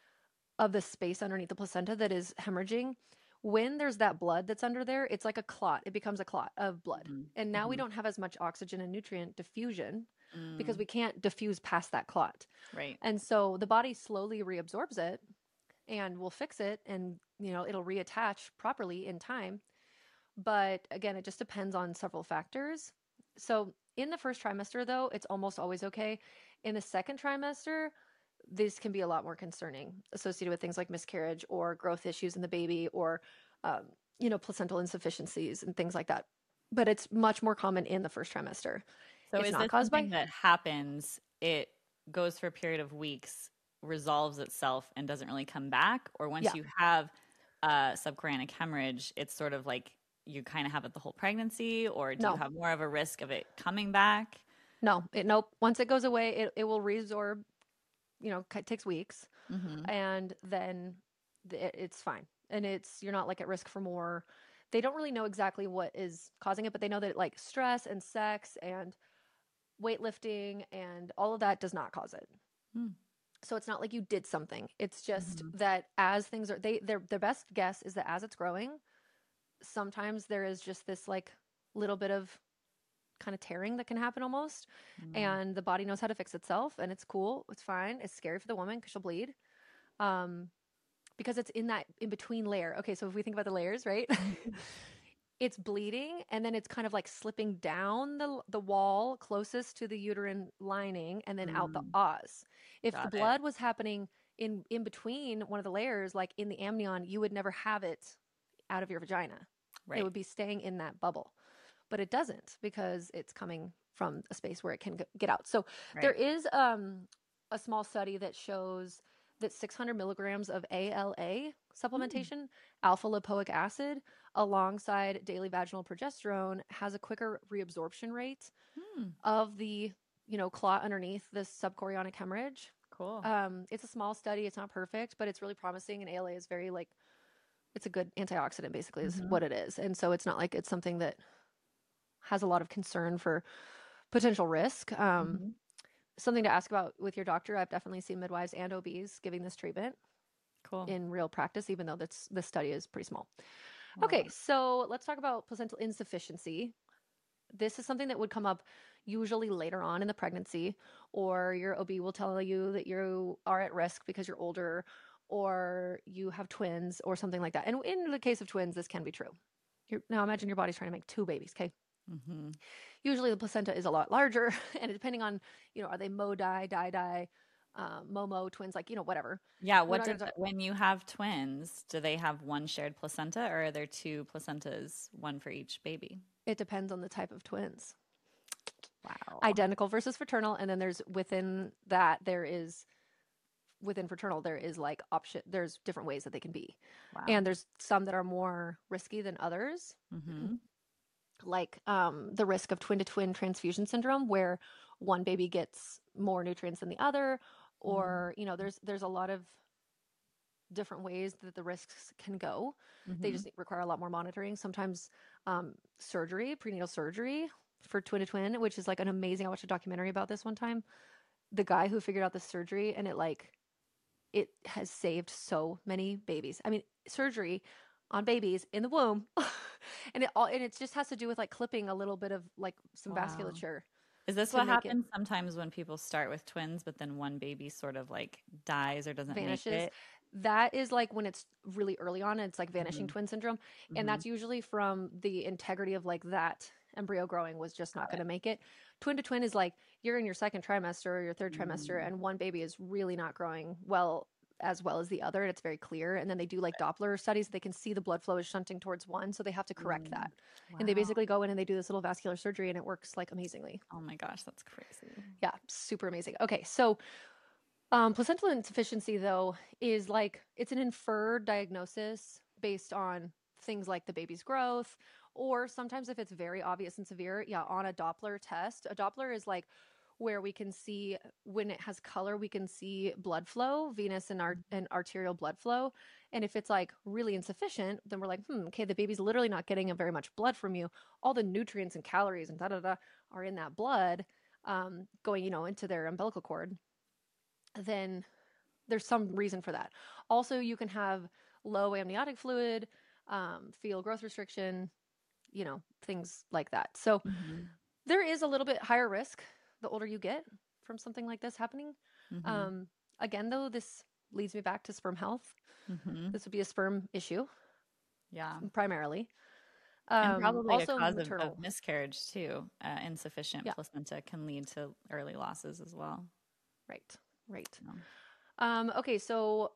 of the space underneath the placenta that is hemorrhaging, when there's that blood that's under there, it's like a clot. It becomes a clot of blood. Hmm. And now we Hmm. don't have as much oxygen and nutrient diffusion because Mm. we can't diffuse past that clot. Right. And so the body slowly reabsorbs it and will fix it, and you know it'll reattach properly in time. But again, it just depends on several factors. So in the first trimester, though, it's almost always okay. In the second trimester, this can be a lot more concerning, associated with things like miscarriage or growth issues in the baby, or um, you know, placental insufficiencies and things like that. But it's much more common in the first trimester. So It's is not this caused something by, that happens, it goes for a period of weeks, resolves itself, and doesn't really come back? Or once yeah, you have subchorionic hemorrhage, it's sort of like you kind of have it the whole pregnancy, or do you no, have more of a risk of it coming back? no, nope. Once it goes away, it will reabsorb. You know, it takes weeks, Hmm. and then it's fine, and it's you're not like at risk for more. They don't really know exactly what is causing it, but they know that like stress and sex and weightlifting and all of that does not cause it. So it's not like you did something. It's just Mm-hmm. that as things are, their best guess is that as it's growing, sometimes there is just this like little bit of kind of tearing that can happen almost. Mm. And the body knows how to fix itself, and it's cool. It's fine. It's scary for the woman because she'll bleed. Um, because it's in that in between layer. Okay, so if we think about the layers, right? It's bleeding and then it's kind of like slipping down the wall closest to the uterine lining and then out the Mm. os. If the Got it. blood was happening in between one of the layers, like in the amnion, you would never have it out of your vagina. It Right. would be staying in that bubble. But it doesn't because it's coming from a space where it can get out. So there Right. is a small study that shows that 600 milligrams of ALA Mm. supplementation, alpha lipoic acid, alongside daily vaginal progesterone has a quicker reabsorption rate Mm. of the, clot underneath this subchorionic hemorrhage. Cool. It's a small study. It's not perfect, but it's really promising. And ALA is very like, it's a good antioxidant basically is Mm-hmm. what it is. And so it's not like it's something that has a lot of concern for potential risk. Mm-hmm. Something to ask about with your doctor. I've definitely seen midwives and OBs giving this treatment Cool. in real practice, even though this study is pretty small. Love Okay, it. so let's talk about placental insufficiency. This is something that would come up usually later on in the pregnancy, or your OB will tell you that you are at risk because you're older, or you have twins, or something like that. And in the case of twins, this can be true. Now imagine your body's trying to make two babies, okay? Mm-hmm. Usually the placenta is a lot larger, and depending on, are they MoDi, Di, Momo twins, like, whatever. Yeah, We're not going to talk. when you have twins, do they have one shared placenta or are there two placentas, one for each baby? It depends on the type of twins. Wow. Identical versus fraternal, and then there's within that within fraternal there is like there's different ways that they can be, Wow. and there's some that are more risky than others, Mm-hmm. like the risk of twin to twin transfusion syndrome, where one baby gets more nutrients than the other, or there's a lot of different ways that the risks can go. They Mm-hmm. just require a lot more monitoring. Sometimes prenatal surgery for twin to twin, which is like an amazing. I watched a documentary about this one time. The guy who figured out the surgery, and it has saved so many babies. I mean, surgery on babies in the womb, and it just has to do with like clipping a little bit of like some Wow. vasculature Is this to what make it happens sometimes when people start with twins, but then one baby sort of like dies or doesn't make vanishes. it? That is like when it's really early on, and it's like vanishing Mm-hmm. twin syndrome, and Mm-hmm. that's usually from the integrity of like that embryo growing was just not Got going to it. make it. Twin to twin is like you're in your second trimester or your third trimester, Mm. and one baby is really not growing well as the other, and it's very clear. And then they do like Doppler studies; they can see the blood flow is shunting towards one, so they have to correct Mm. that. And they Wow. basically go in and they do this little vascular surgery, and it works like amazingly. Oh my gosh, that's crazy. Yeah, super amazing. Okay, so placental insufficiency, though, is like it's an inferred diagnosis based on things like the baby's growth, or sometimes if it's very obvious and severe, yeah, on a Doppler test. A Doppler is like where we can see when it has color, we can see blood flow, venous and arterial blood flow. And if it's like really insufficient, then we're like, okay, the baby's literally not getting very much blood from you. All the nutrients and calories and da da da are in that blood, going, into their umbilical cord. Then there's some reason for that. Also, you can have low amniotic fluid, fetal growth restriction, things like that. So Mm-hmm. there is a little bit higher risk the older you get from something like this happening. Mm-hmm. Um, Again, though, this leads me back to sperm health. Mm-hmm. This would be a sperm issue Yeah. primarily. And probably a Also, cause of maternal. miscarriage too. Insufficient Yeah, placenta can lead to early losses as well. right, right. So, Okay, so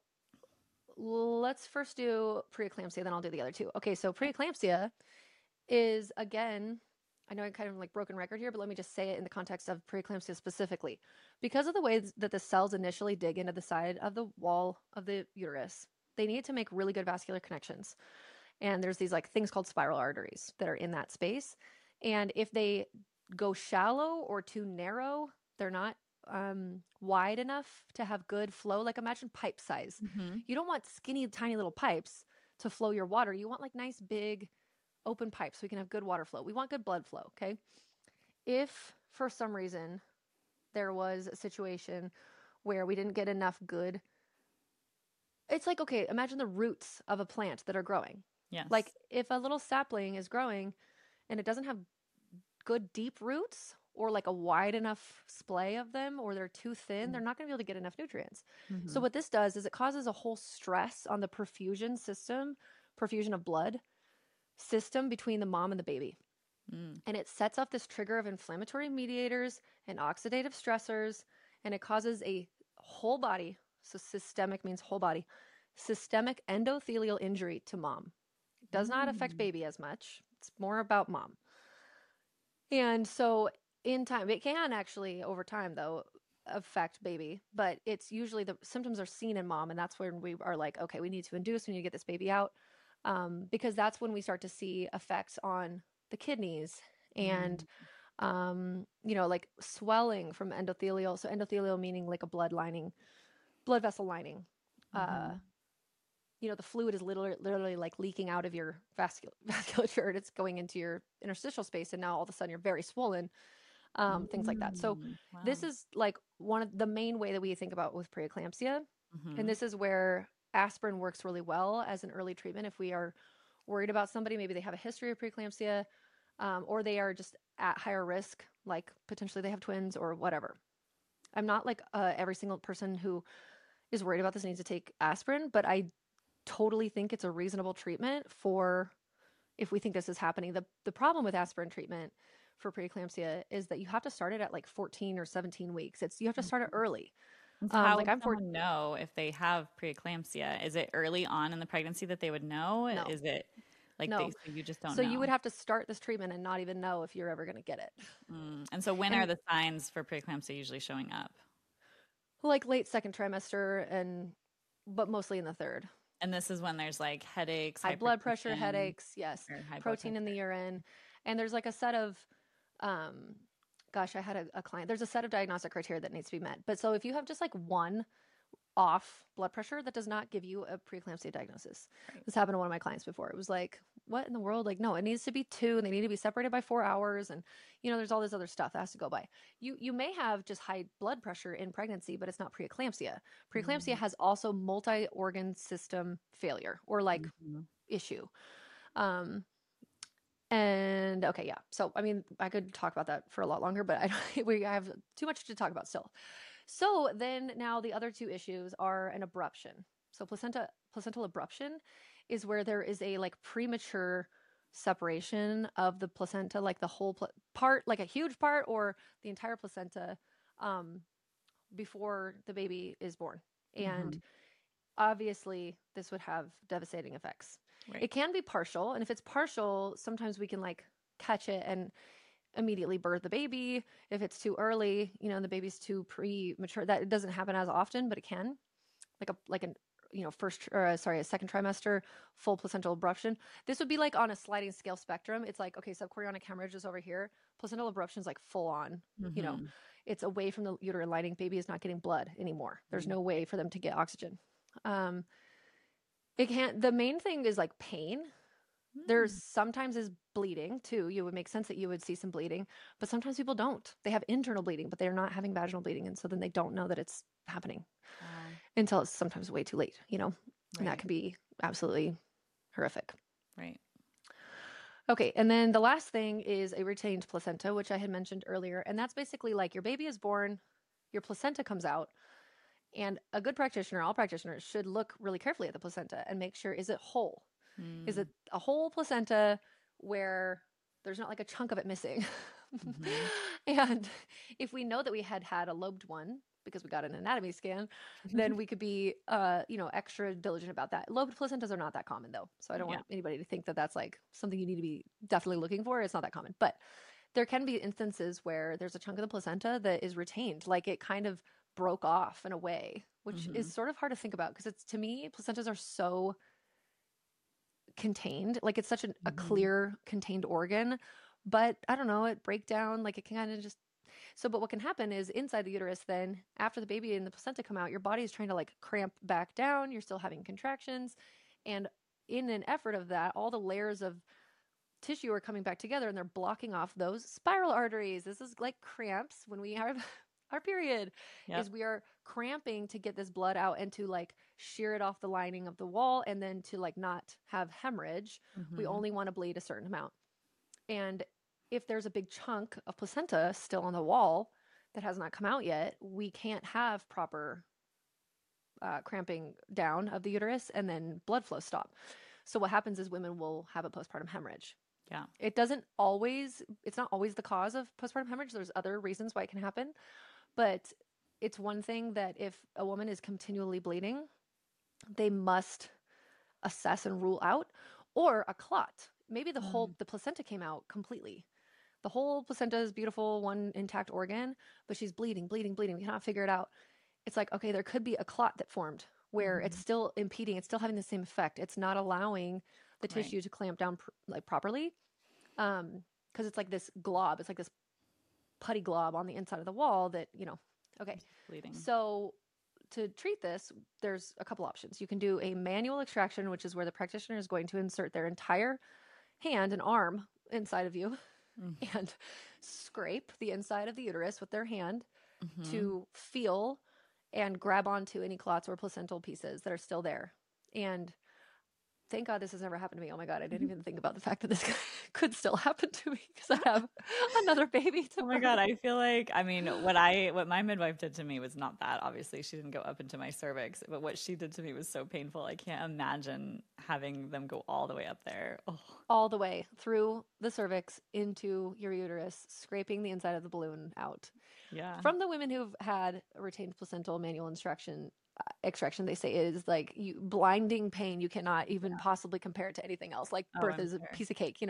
let's first do preeclampsia, then I'll do the other two. Okay, so okay. preeclampsia is, again, I know I kind of like broken record here, but let me just say it in the context of preeclampsia specifically. Because of the way that the cells initially dig into the side of the wall of the uterus, they need to make really good vascular connections. And there's these like things called spiral arteries that are in that space. And if they go shallow or too narrow, they're not wide enough to have good flow. Like imagine pipe size. Mm-hmm. You don't want skinny, tiny little pipes to flow your water. You want like nice, big, open pipes so we can have good water flow. We want good blood flow, okay? If for some reason there was a situation where we didn't get enough good, it's like, okay, imagine the roots of a plant that are growing. Yes. Like if a little sapling is growing and it doesn't have good deep roots or like a wide enough splay of them, or they're too thin, they're not going to be able to get enough nutrients. So Mm-hmm. what this does is it causes a whole stress on the perfusion of blood system between the mom and the baby. Mm. And it sets off this trigger of inflammatory mediators and oxidative stressors, and it causes a whole body, so systemic means whole body, systemic endothelial injury to mom. It does not affect Mm. baby as much. It's more about mom. And so in time, it can actually over time though affect baby, but it's usually the symptoms are seen in mom, and that's when we are like, okay, we need to induce, we need to get this baby out, because that's when we start to see effects on the kidneys and Mm. like swelling from endothelial. So endothelial meaning like a blood vessel lining. Uh, Mm-hmm. the fluid is literally like leaking out of your vasculature, and it's going into your interstitial space, and now all of a sudden you're very swollen, things like that. So Mm. this Wow. is like one of the main way that we think about with preeclampsia, and Mm-hmm. this is where aspirin works really well as an early treatment if we are worried about somebody, maybe they have a history of preeclampsia, or they are just at higher risk, like potentially they have twins or whatever. I'm not like every single person who is worried about this needs to take aspirin, but I totally think it's a reasonable treatment for if we think this is happening. The problem with aspirin treatment for preeclampsia is that you have to start it at like 14 or 17 weeks. You have to start it early. And so how Like would I'm for someone know if they have preeclampsia? Is it early on in the pregnancy that they would know? no, Is it like no. so you just don't So you would know? have to start this treatment and not even know if you're ever going to get it. Mm. And so when are And the signs for preeclampsia usually showing up? like late second trimester, but mostly in the third. And this is when there's like headaches, High blood pressure, hypertension, headaches, yes, or high blood protein in the pressure. urine, and there's like a set of gosh, I had a client. There's a set of diagnostic criteria that needs to be met. But so if you have just like one off blood pressure, that does not give you a preeclampsia diagnosis. Right. This happened to one of my clients before. It was like, what in the world? Like, no, it needs to be 2, and they need to be separated by 4 hours, and there's all this other stuff that has to go by. You may have just high blood pressure in pregnancy, but it's not preeclampsia. Preeclampsia Mm-hmm. has also multi-organ system failure or like Mm-hmm. issue. Um, and okay, yeah. So I mean, I could talk about that for a lot longer, but I have too much to talk about still. So then now the other two issues are an abruption. So placental abruption is where there is a like premature separation of the placenta, like the whole part, like a huge part, or the entire placenta, um, before the baby is born. And Mm-hmm. obviously this would have devastating effects. Right. It can be partial, and if it's partial, sometimes we can like catch it and immediately birth the baby. If it's too early, the baby's too premature, that doesn't happen as often, but it can. Like a a second trimester full placental abruption. This would be like on a sliding scale spectrum. It's like, okay, subchorionic hemorrhage is over here. Placental abruption is like full on, Mm-hmm. it's away from the uterine lining. Baby is not getting blood anymore. There's no way for them to get oxygen. Um, the main thing is like pain. There's Mm. sometimes is bleeding too. You would make sense that you would see some bleeding, but sometimes people don't. They have internal bleeding, but they're not having vaginal bleeding. And so then they don't know that it's happening Wow. until it's sometimes way too late, and that Right. can be absolutely horrific. Right. Okay. And then the last thing is a retained placenta, which I had mentioned earlier. And that's basically like your baby is born, your placenta comes out, and a good practitioner, all practitioners should look really carefully at the placenta and make sure, is it whole? Is Mm. it a whole placenta where there's not like a chunk of it missing? Mm-hmm. And if we know that we had a lobed one because we got an anatomy scan, then we could be, extra diligent about that. Lobed placentas are not that common though. So I don't Yeah. want anybody to think that that's like something you need to be definitely looking for. It's not that common, but there can be instances where there's a chunk of the placenta that is retained, like it kind of broke off in a way, which Mm-hmm. is sort of hard to think about because to me, placentas are so contained, like it's such a Mm-hmm. clear contained organ, but I don't know, it break down, like it can kind of just but what can happen is inside the uterus, then after the baby and the placenta come out, your body is trying to like cramp back down, you're still having contractions, and in an effort of that, all the layers of tissue are coming back together and they're blocking off those spiral arteries. This is like cramps when we have our period, Yep. is we are cramping to get this blood out and to like shear it off the lining of the wall, and then to like not have hemorrhage, we only want to bleed a certain amount. And if there's a big chunk of placenta still on the wall that has not come out yet, we can't have proper cramping down of the uterus and then blood flow stop. So what happens is women will have a postpartum hemorrhage. Yeah. It's not always the cause of postpartum hemorrhage. There's other reasons why it can happen. But it's one thing that if a woman is continually bleeding, they must assess and rule out, or a clot. Maybe the placenta came out completely. The whole placenta is beautiful, one intact organ, but she's bleeding. We cannot figure it out. It's like, okay, there could be a clot that formed where it's still impeding. It's still having the same effect. It's not allowing the tissue to clamp down properly. Because it's like this glob. It's like this putty glob on the inside of the wall that, okay. Bleeding. So to treat this, there's a couple options. You can do a manual extraction, which is where the practitioner is going to insert their entire hand and arm inside of you and scrape the inside of the uterus with their hand to feel and grab onto any clots or placental pieces that are still there. And thank God this has never happened to me. Oh my God, I didn't even think about the fact that this could still happen to me because I have another baby to Oh my God, I feel like, I mean, what my midwife did to me was not that. Obviously, she didn't go up into my cervix, but what she did to me was so painful. I can't imagine having them go all the way up there. Oh. All the way through the cervix into your uterus, scraping the inside of the balloon out. Yeah. From the women who've had a retained placental manual extraction, they say it is like blinding pain. You cannot even possibly compare it to anything else. Like birth is a piece of cake,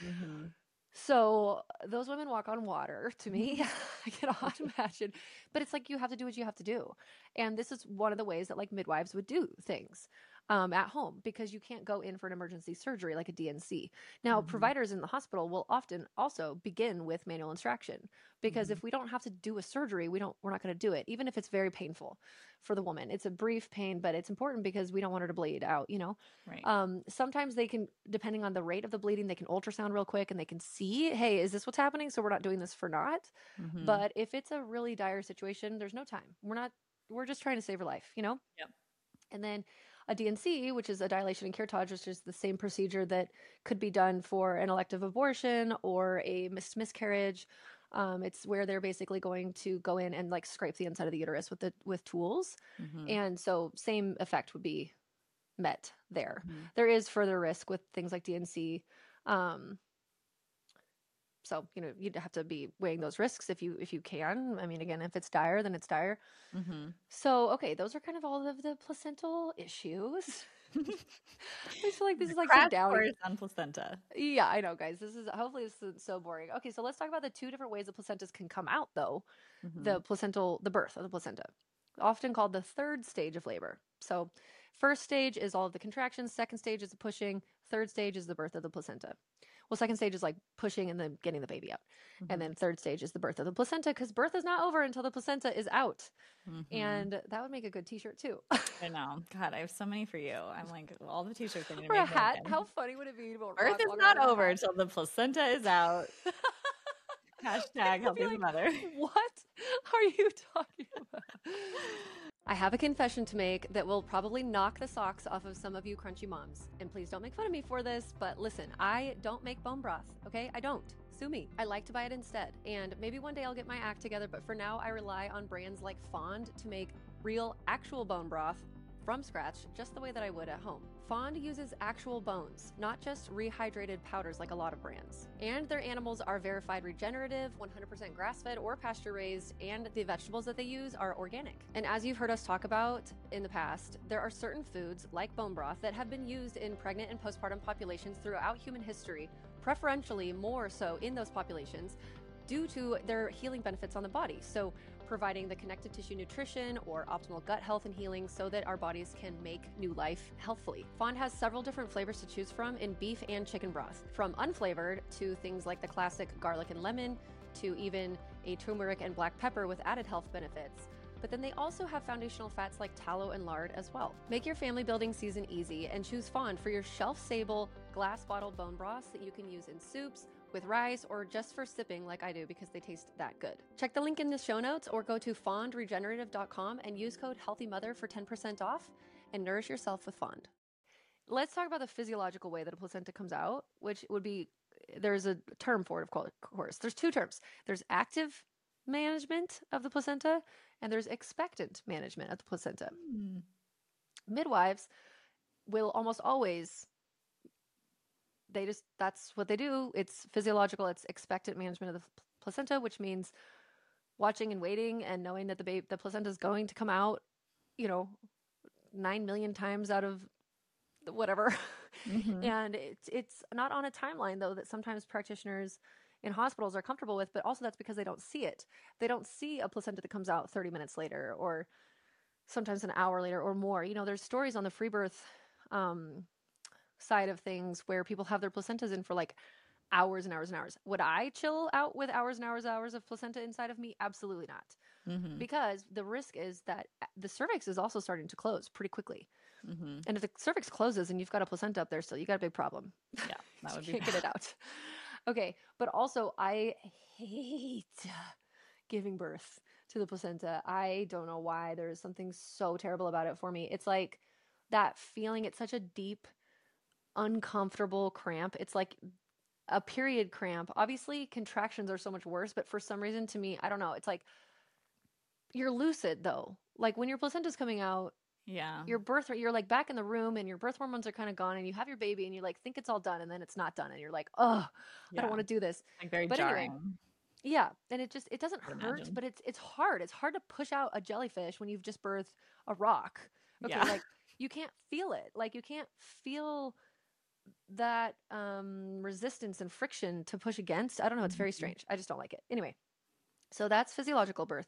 So those women walk on water to me. I cannot imagine. But it's like you have to do what you have to do. And this is one of the ways that like midwives would do things at home, because you can't go in for an emergency surgery like a DNC. Now, providers in the hospital will often also begin with manual extraction, because if we don't have to do a surgery, we're not going to do it, even if it's very painful for the woman. It's a brief pain, but it's important because we don't want her to bleed out, Right. Sometimes they can, depending on the rate of the bleeding, they can ultrasound real quick and they can see, hey, is this what's happening? So we're not doing this for naught. But if it's a really dire situation, there's no time. We're just trying to save her life, Yep. And then a DNC, which is a dilation and curettage, which is the same procedure that could be done for an elective abortion or a miscarriage. It's where they're basically going to go in and like scrape the inside of the uterus with tools. And so same effect would be met there. There is further risk with things like DNC. So, you'd have to be weighing those risks if you can. I mean, again, if it's dire, then it's dire. So, okay, those are kind of all of the placental issues. I feel like this is like so down on placenta. Yeah, I know, guys. Hopefully this isn't so boring. Okay, so let's talk about the two different ways the placentas can come out, though. The birth of the placenta, often called the third stage of labor. So, first stage is all of the contractions. Second stage is the pushing. Third stage is the birth of the placenta. Well, second stage is like pushing and then getting the baby out. And then third stage is the birth of the placenta, because birth is not over until the placenta is out. And that would make a good t-shirt too. I know. God, I have so many for you. I'm like, all the t-shirts are going to or a hat. How funny would it be? Birth is not over until the placenta is out. Hashtag healthy like, mother. What are you talking about? I have a confession to make that will probably knock the socks off of some of you crunchy moms. And please don't make fun of me for this, but listen, I don't make bone broth, okay? I don't. Sue me. I like to buy it instead. And maybe one day I'll get my act together, but for now I rely on brands like Fond to make real, actual bone broth from scratch, just the way that I would at home. Fond uses actual bones, not just rehydrated powders like a lot of brands. And their animals are verified regenerative, 100% grass-fed or pasture-raised, and the vegetables that they use are organic. And as you've heard us talk about in the past, there are certain foods, like bone broth, that have been used in pregnant and postpartum populations throughout human history, preferentially more so in those populations, due to their healing benefits on the body. So providing the connective tissue nutrition or optimal gut health and healing so that our bodies can make new life healthfully. Fond has several different flavors to choose from in beef and chicken broth, from unflavored to things like the classic garlic and lemon, to even a turmeric and black pepper with added health benefits. But then they also have foundational fats like tallow and lard as well. Make your family building season easy and choose Fond for your shelf-stable glass bottled bone broths that you can use in soups, with rice, or just for sipping like I do because they taste that good. Check the link in the show notes or go to fondregenerative.com and use code HEALTHYMOTHER for 10% off. and nourish yourself with fond. Let's talk about the physiological way that a placenta comes out, which would be, there's a term for it, of course. There's two terms. There's active management of the placenta, and there's expectant management of the placenta. Midwives will almost always, that's what they do. It's physiological, it's expectant management of the placenta, which means watching and waiting and knowing that the placenta is going to come out, 9 million times out of whatever. Mm-hmm. And it's not on a timeline, though, that sometimes practitioners in hospitals are comfortable with, but also that's because they don't see it. They don't see a placenta that comes out 30 minutes later, or sometimes an hour later or more. There's stories on the free birth side of things where people have their placentas in for like hours and hours and hours. Would I chill out with hours and hours of placenta inside of me? Absolutely not. Mm-hmm. Because the risk is that the cervix is also starting to close pretty quickly. Mm-hmm. And if the cervix closes and you've got a placenta up there still, you got a big problem. Yeah, that would be can't get it out. Okay, but also I hate giving birth to the placenta. I don't know why. There's something so terrible about it for me. It's like that feeling. It's such a deep, uncomfortable cramp. It's like a period cramp. Obviously, contractions are so much worse, but for some reason, to me, I don't know. It's like you're lucid though. Like when your placenta's coming out, Yeah. you're like back in the room and your birth hormones are kind of gone and you have your baby and you like think it's all done and then it's not done and you're like, oh, I don't want to do this. Like very But jarring. anyway, yeah. And it doesn't I'd hurt, imagine. but it's hard. It's hard to push out a jellyfish when you've just birthed a rock. Okay. Yeah. Like you can't feel it. Like you can't feel that resistance and friction to push against. I don't know. It's very strange. I just don't like it. Anyway, so that's physiological birth.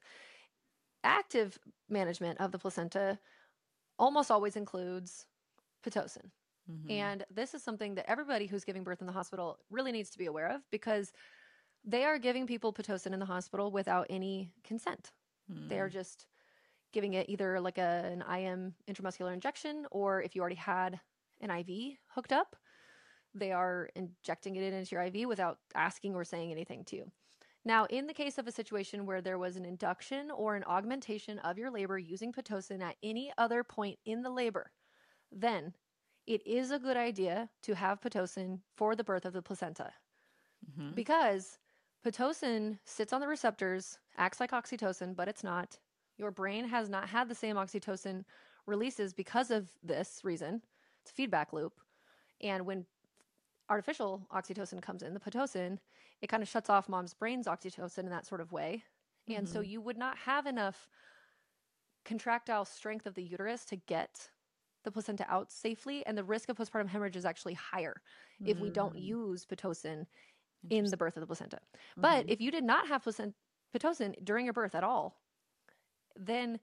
Active management of the placenta almost always includes Pitocin. Mm-hmm. And this is something that everybody who's giving birth in the hospital really needs to be aware of, because they are giving people Pitocin in the hospital without any consent. They are just giving it either like an IM intramuscular injection, or if you already had an IV hooked up, they are injecting it into your IV without asking or saying anything to you. Now, in the case of a situation where there was an induction or an augmentation of your labor using Pitocin at any other point in the labor, then it is a good idea to have Pitocin for the birth of the placenta. Mm-hmm. Because Pitocin sits on the receptors, acts like oxytocin, but it's not. Your brain has not had the same oxytocin releases because of this reason. It's a feedback loop. And when artificial oxytocin comes in, the Pitocin, it kind of shuts off mom's brain's oxytocin in that sort of way. And so you would not have enough contractile strength of the uterus to get the placenta out safely. And the risk of postpartum hemorrhage is actually higher if we don't use Pitocin in the birth of the placenta. But if you did not have Pitocin during your birth at all, then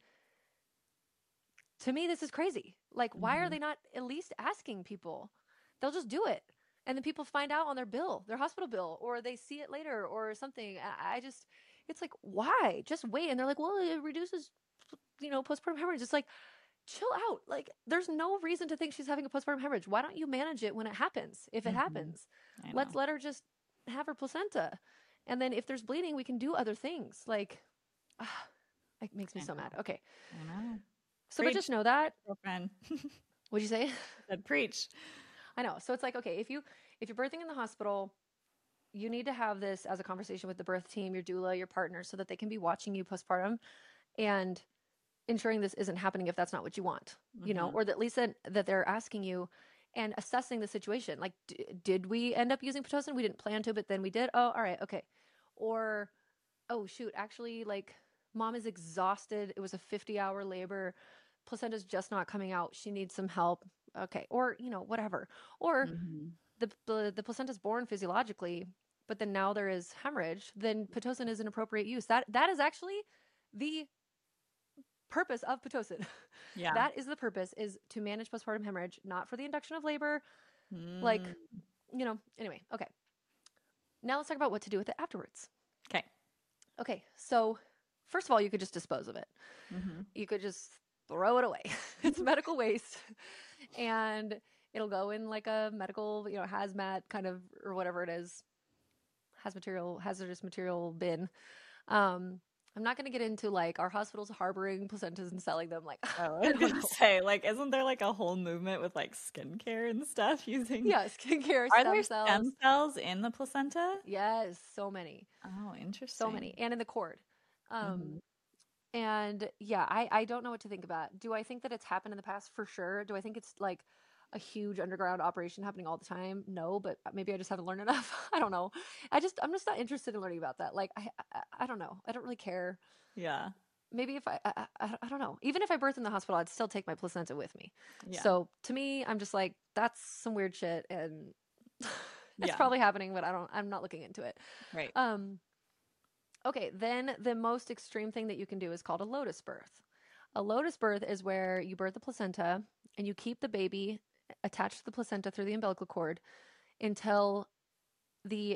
to me, this is crazy. Like, why are they not at least asking people? They'll just do it. And then people find out on their bill, their hospital bill, or they see it later or something. It's like, why? Just wait. And they're like, well, it reduces, postpartum hemorrhage. It's like, chill out. Like, there's no reason to think she's having a postpartum hemorrhage. Why don't you manage it when it happens? If it happens, let's let her just have her placenta. And then if there's bleeding, we can do other things. Like, it makes me so mad. Okay. I know. So, but just know that. Girlfriend. What'd you say? I said preach. I know. So it's like, okay, if you're birthing in the hospital, you need to have this as a conversation with the birth team, your doula, your partner, so that they can be watching you postpartum and ensuring this isn't happening if that's not what you want, or that at least that they're asking you and assessing the situation. Like, did we end up using Pitocin? We didn't plan to, but then we did. Oh, all right. Okay. Or, oh shoot, actually, like, mom is exhausted. It was a 50-hour labor. Placenta's just not coming out. She needs some help. Okay. Or, whatever. Or the placenta's born physiologically, but then now there is hemorrhage, then Pitocin is an appropriate use. That is actually the purpose of Pitocin. Yeah. That is the purpose, is to manage postpartum hemorrhage, not for the induction of labor. Like, anyway. Okay. Now let's talk about what to do with it afterwards. Okay. Okay. So first of all, you could just dispose of it. You could just throw it away. It's medical waste. And it'll go in like a medical, hazmat kind of, or whatever it is, hazardous material bin. I'm not going to get into like our hospitals harboring placentas and selling them. Like, Oh, I I was don't gonna know. say, like, isn't there like a whole movement with like skincare and stuff using? Yeah, skincare, Are there stem cells. stem cells in the placenta? Yes, so many, Oh, so many, interesting. and in the cord. Um, Hmm. and yeah, I don't know what to think about. Do I think that it's happened in the past? For sure. Do I think it's like a huge underground operation happening all the time? No, but maybe I just haven't learned enough. I don't know. I'm just not interested in learning about that. Like, I don't know. I don't really care. Yeah, Maybe if I don't know. Even if I birth in the hospital, I'd still take my placenta with me. yeah, So to me, I'm just like, that's some weird shit, and it's yeah. probably happening, but I'm not looking into it. Right. Um, okay, then the most extreme thing that you can do is called a lotus birth. A lotus birth is where you birth the placenta and you keep the baby attached to the placenta through the umbilical cord until the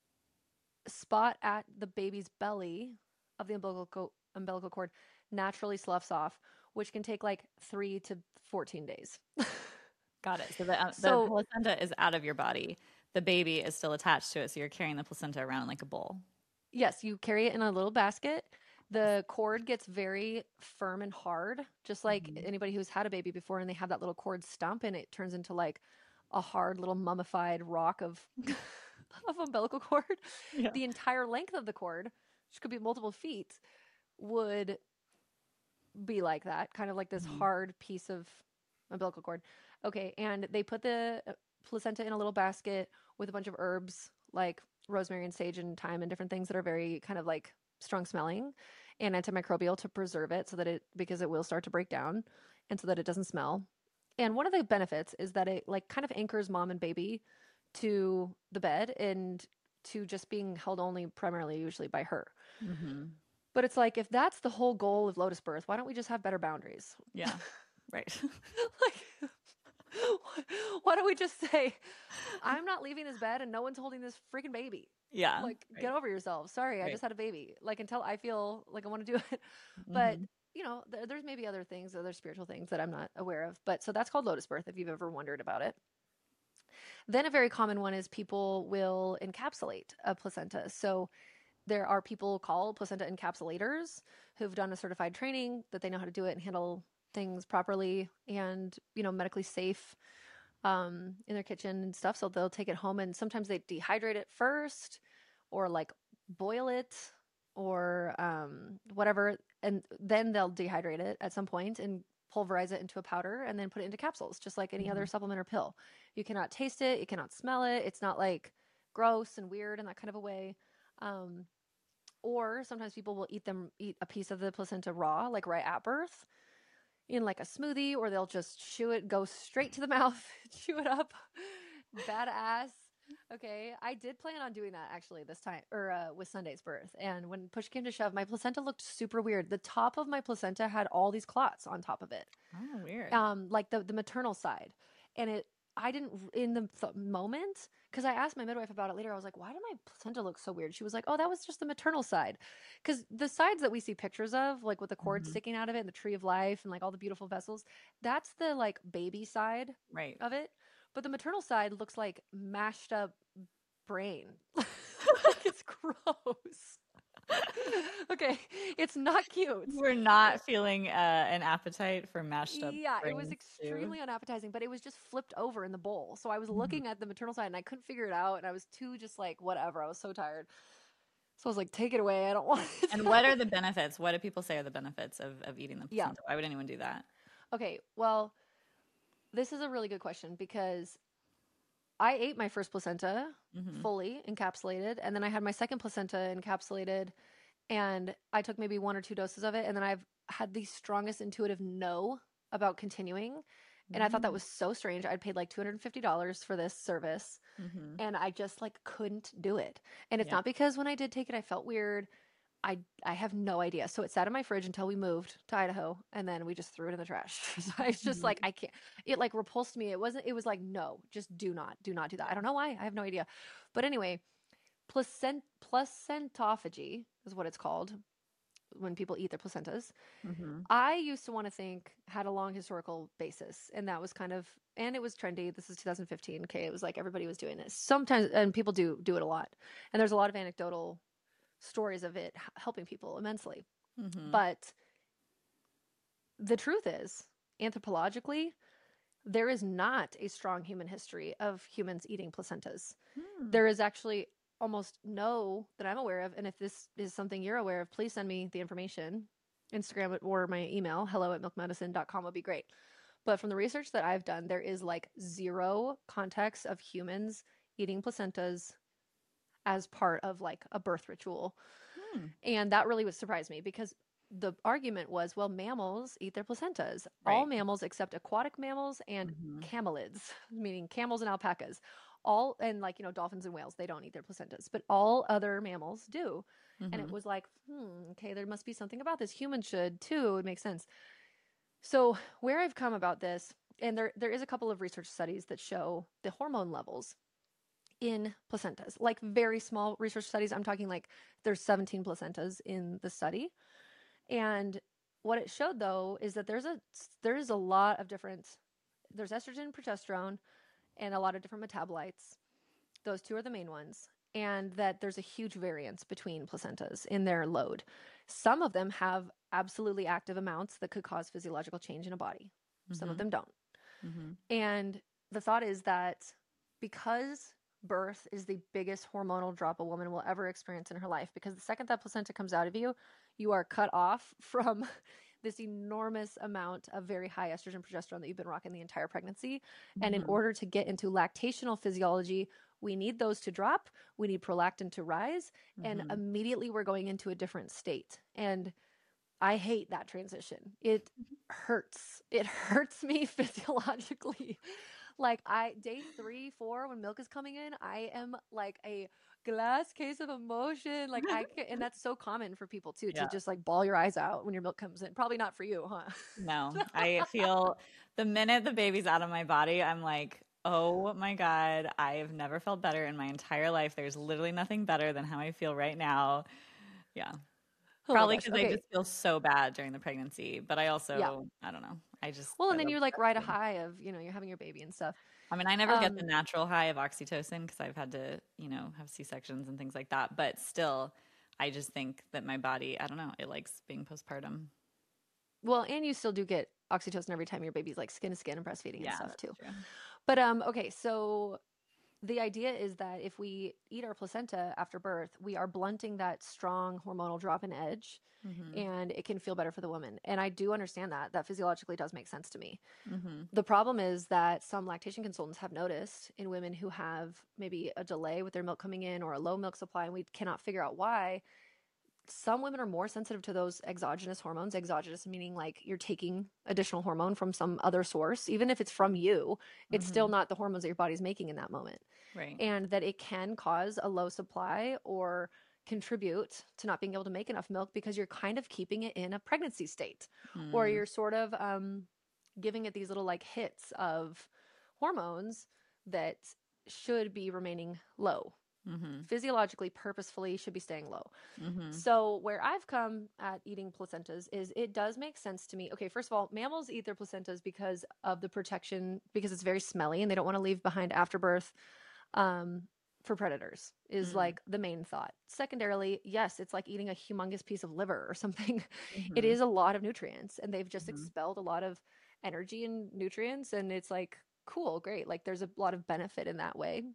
spot at the baby's belly of the umbilical cord naturally sloughs off, which can take like 3 to 14 days. Got it. So the So, placenta is out of your body. The baby is still attached to it, so you're carrying the placenta around like a bowl. yes, you carry it in a little basket. The cord gets very firm and hard, just like Hmm. anybody who's had a baby before and they have that little cord stump and it turns into like a hard little mummified rock of of umbilical cord. Yeah. The entire length of the cord, which could be multiple feet, would be like that, kind of like this Hmm. hard piece of umbilical cord. Okay, and they put the placenta in a little basket with a bunch of herbs like rosemary and sage and thyme and different things that are very kind of like strong smelling and antimicrobial to preserve it so that it because it will start to break down and so that it doesn't smell. And one of the benefits is that it like kind of anchors mom and baby to the bed and to just being held only primarily usually by her. Hmm. But it's like if that's the whole goal of Lotus Birth, why don't we just have better boundaries? Yeah. Right. Like why don't we just say I'm not leaving this bed and no one's holding this freaking baby. Yeah. Like get Right. over yourself. Sorry, I Right. just had a baby. Like until I feel like I want to do it. But Hmm. you know, there's maybe other things, other spiritual things that I'm not aware of. But so that's called Lotus Birth if you've ever wondered about it. Then a very common one is people will encapsulate a placenta. So there are people called placenta encapsulators who've done a certified training that they know how to do it and handle things properly and medically safe in their kitchen and stuff. So they'll take it home and sometimes they dehydrate it first or like boil it or whatever, and then they'll dehydrate it at some point and pulverize it into a powder and then put it into capsules, just like any other Hmm. supplement or pill. You cannot taste it, you cannot smell it. It's not like gross and weird in that kind of a way. Um, or sometimes people will eat a piece of the placenta raw, like right at birth, in like a smoothie, or they'll just chew it, go straight to the mouth, chew it up. Badass. Okay, I did plan on doing that actually this time, or with Sunday's birth. And when push came to shove, my placenta looked super weird. The top of my placenta had all these clots on top of it, Oh, weird. like the maternal side, and it. I didn't in the moment because I asked my midwife about it later. I was like, "Why did my placenta look so weird?" She was like, "Oh, that was just the maternal side," because the sides that we see pictures of, like with the cord Hmm. sticking out of it, and the tree of life, and like all the beautiful vessels, that's the like baby side Right. of it. But the maternal side looks like mashed up brain. Like it's gross. Okay, it's not cute. We're not feeling an appetite for mashed up Yeah, it was brain stew. extremely unappetizing, but it was just flipped over in the bowl. So I was Mhm. looking at the maternal side and I couldn't figure it out. And I was too just like, whatever. I was so tired. So I was like, take it away. I don't want it. And what are the benefits? What do people say are the benefits of eating the Yeah. placenta? Why would anyone do that? Okay. Well, this is a really good question because I ate my first placenta Hmm. fully encapsulated. And then I had my second placenta encapsulated. And I took maybe 1 or 2 doses of it. And then I've had the strongest intuitive no about continuing. And I thought that was so strange. I'd paid like $250 for this service Mm-hmm. and I just like couldn't do it. And it's Yeah. not because when I did take it I felt weird. I have no idea. So it sat in my fridge until we moved to Idaho and then we just threw it in the trash. So I was just like Mhm. I can't. It like repulsed me. It was like no, just do not do that. I don't know why. I have no idea. But anyway, placentophagy is what it's called when people eat their placentas. Mhm. I used to want to think had a long historical basis, and that was kind of, and it was trendy. This is 2015. Okay, it was like everybody was doing this sometimes, and people do it a lot. And there's a lot of anecdotal stories of it helping people immensely. Mm-hmm. But the truth is, anthropologically, there is not a strong human history of humans eating placentas. Hmm. There is actually almost no that I'm aware of. And if this is something you're aware of, please send me the information. Instagram or my email, hello@milkmedicine.com would be great. But from the research that I've done, there is like zero context of humans eating placentas as part of like a birth ritual. Hmm. And that really would surprise me because the argument was, well, mammals eat their placentas. All Right. mammals except aquatic mammals and Mm-hmm. camelids, meaning camels and alpacas. All, and like, dolphins and whales, they don't eat their placentas, but all other mammals do. And it Mm-hmm. was like, okay, there must be something about this. Humans should too. It makes sense. So where I've come about this, and there is a couple of research studies that show the hormone levels in placentas, like very small research studies. I'm talking like there's 17 placentas in the study. And what it showed though is that there's a lot of different, there's estrogen, progesterone, and a lot of different metabolites. Those two are the main ones. And that there's a huge variance between placentas in their load. Some of them have absolutely active amounts that could cause physiological change in a body. Some of Mm-hmm. them don't. Mm-hmm. And the thought is that because birth is the biggest hormonal drop a woman will ever experience in her life, because the second that placenta comes out of you, you are cut off from this enormous amount of very high estrogen progesterone that you've been rocking the entire pregnancy. And in Mm-hmm. order to get into lactational physiology, we need those to drop, we need prolactin to rise, and Mm-hmm. immediately we're going into a different state. And I hate that transition. It hurts. It hurts me physiologically. Like day 3, 4, when milk is coming in, I am like a glass case of emotion. Like I can, and that's so common for people too, to Yeah. just like bawl your eyes out when your milk comes in. Probably not for you, huh? No, I feel the minute the baby's out of my body, I'm like, oh my God, I have never felt better in my entire life. There's literally nothing better than how I feel right now. Yeah. Oh my Probably gosh. because I Okay. just feel so bad during the pregnancy, but I Yeah. also, I don't know. Well, I and then love you like ride a breastfeeding. high of, you're having your baby and stuff. I mean, I never get the Um, natural high of oxytocin because I've had to, have C-sections and things like that. But still, I just think that my body, I don't know, it likes being postpartum. well, and you still do get oxytocin every time your baby's like skin to skin and breastfeeding and Yeah, stuff that's too. true. But okay, so the idea is that if we eat our placenta after birth, we are blunting that strong hormonal drop in edge, Mm-hmm. and it can feel better for the woman. And I do understand that. That physiologically does make sense to me. Mm-hmm. The problem is that some lactation consultants have noticed in women who have maybe a delay with their milk coming in or a low milk supply, and we cannot figure out why. Some women are more sensitive to those exogenous hormones. Exogenous meaning like you're taking additional hormone from some other source. Even if it's from you, it's still Mm-hmm. not the hormones that your body's making in that moment. Right. And that it can cause a low supply or contribute to not being able to make enough milk because you're kind of keeping it in a pregnancy state, or Mm. you're sort of giving it these little like hits of hormones that should be remaining low. Mm-hmm. Physiologically, purposefully should be staying low. Mm-hmm. So where I've come at eating placentas is it does make sense to me. Okay, first of all, mammals eat their placentas because of the protection, because it's very smelly and they don't want to leave behind afterbirth um, for predators is Mm. like the main thought. Secondarily, yes, it's like eating a humongous piece of liver or something. It Mm-hmm. is a lot of nutrients, and they've just Mm-hmm. expelled a lot of energy and nutrients, and it's like cool, great. Like there's a lot of benefit in that way.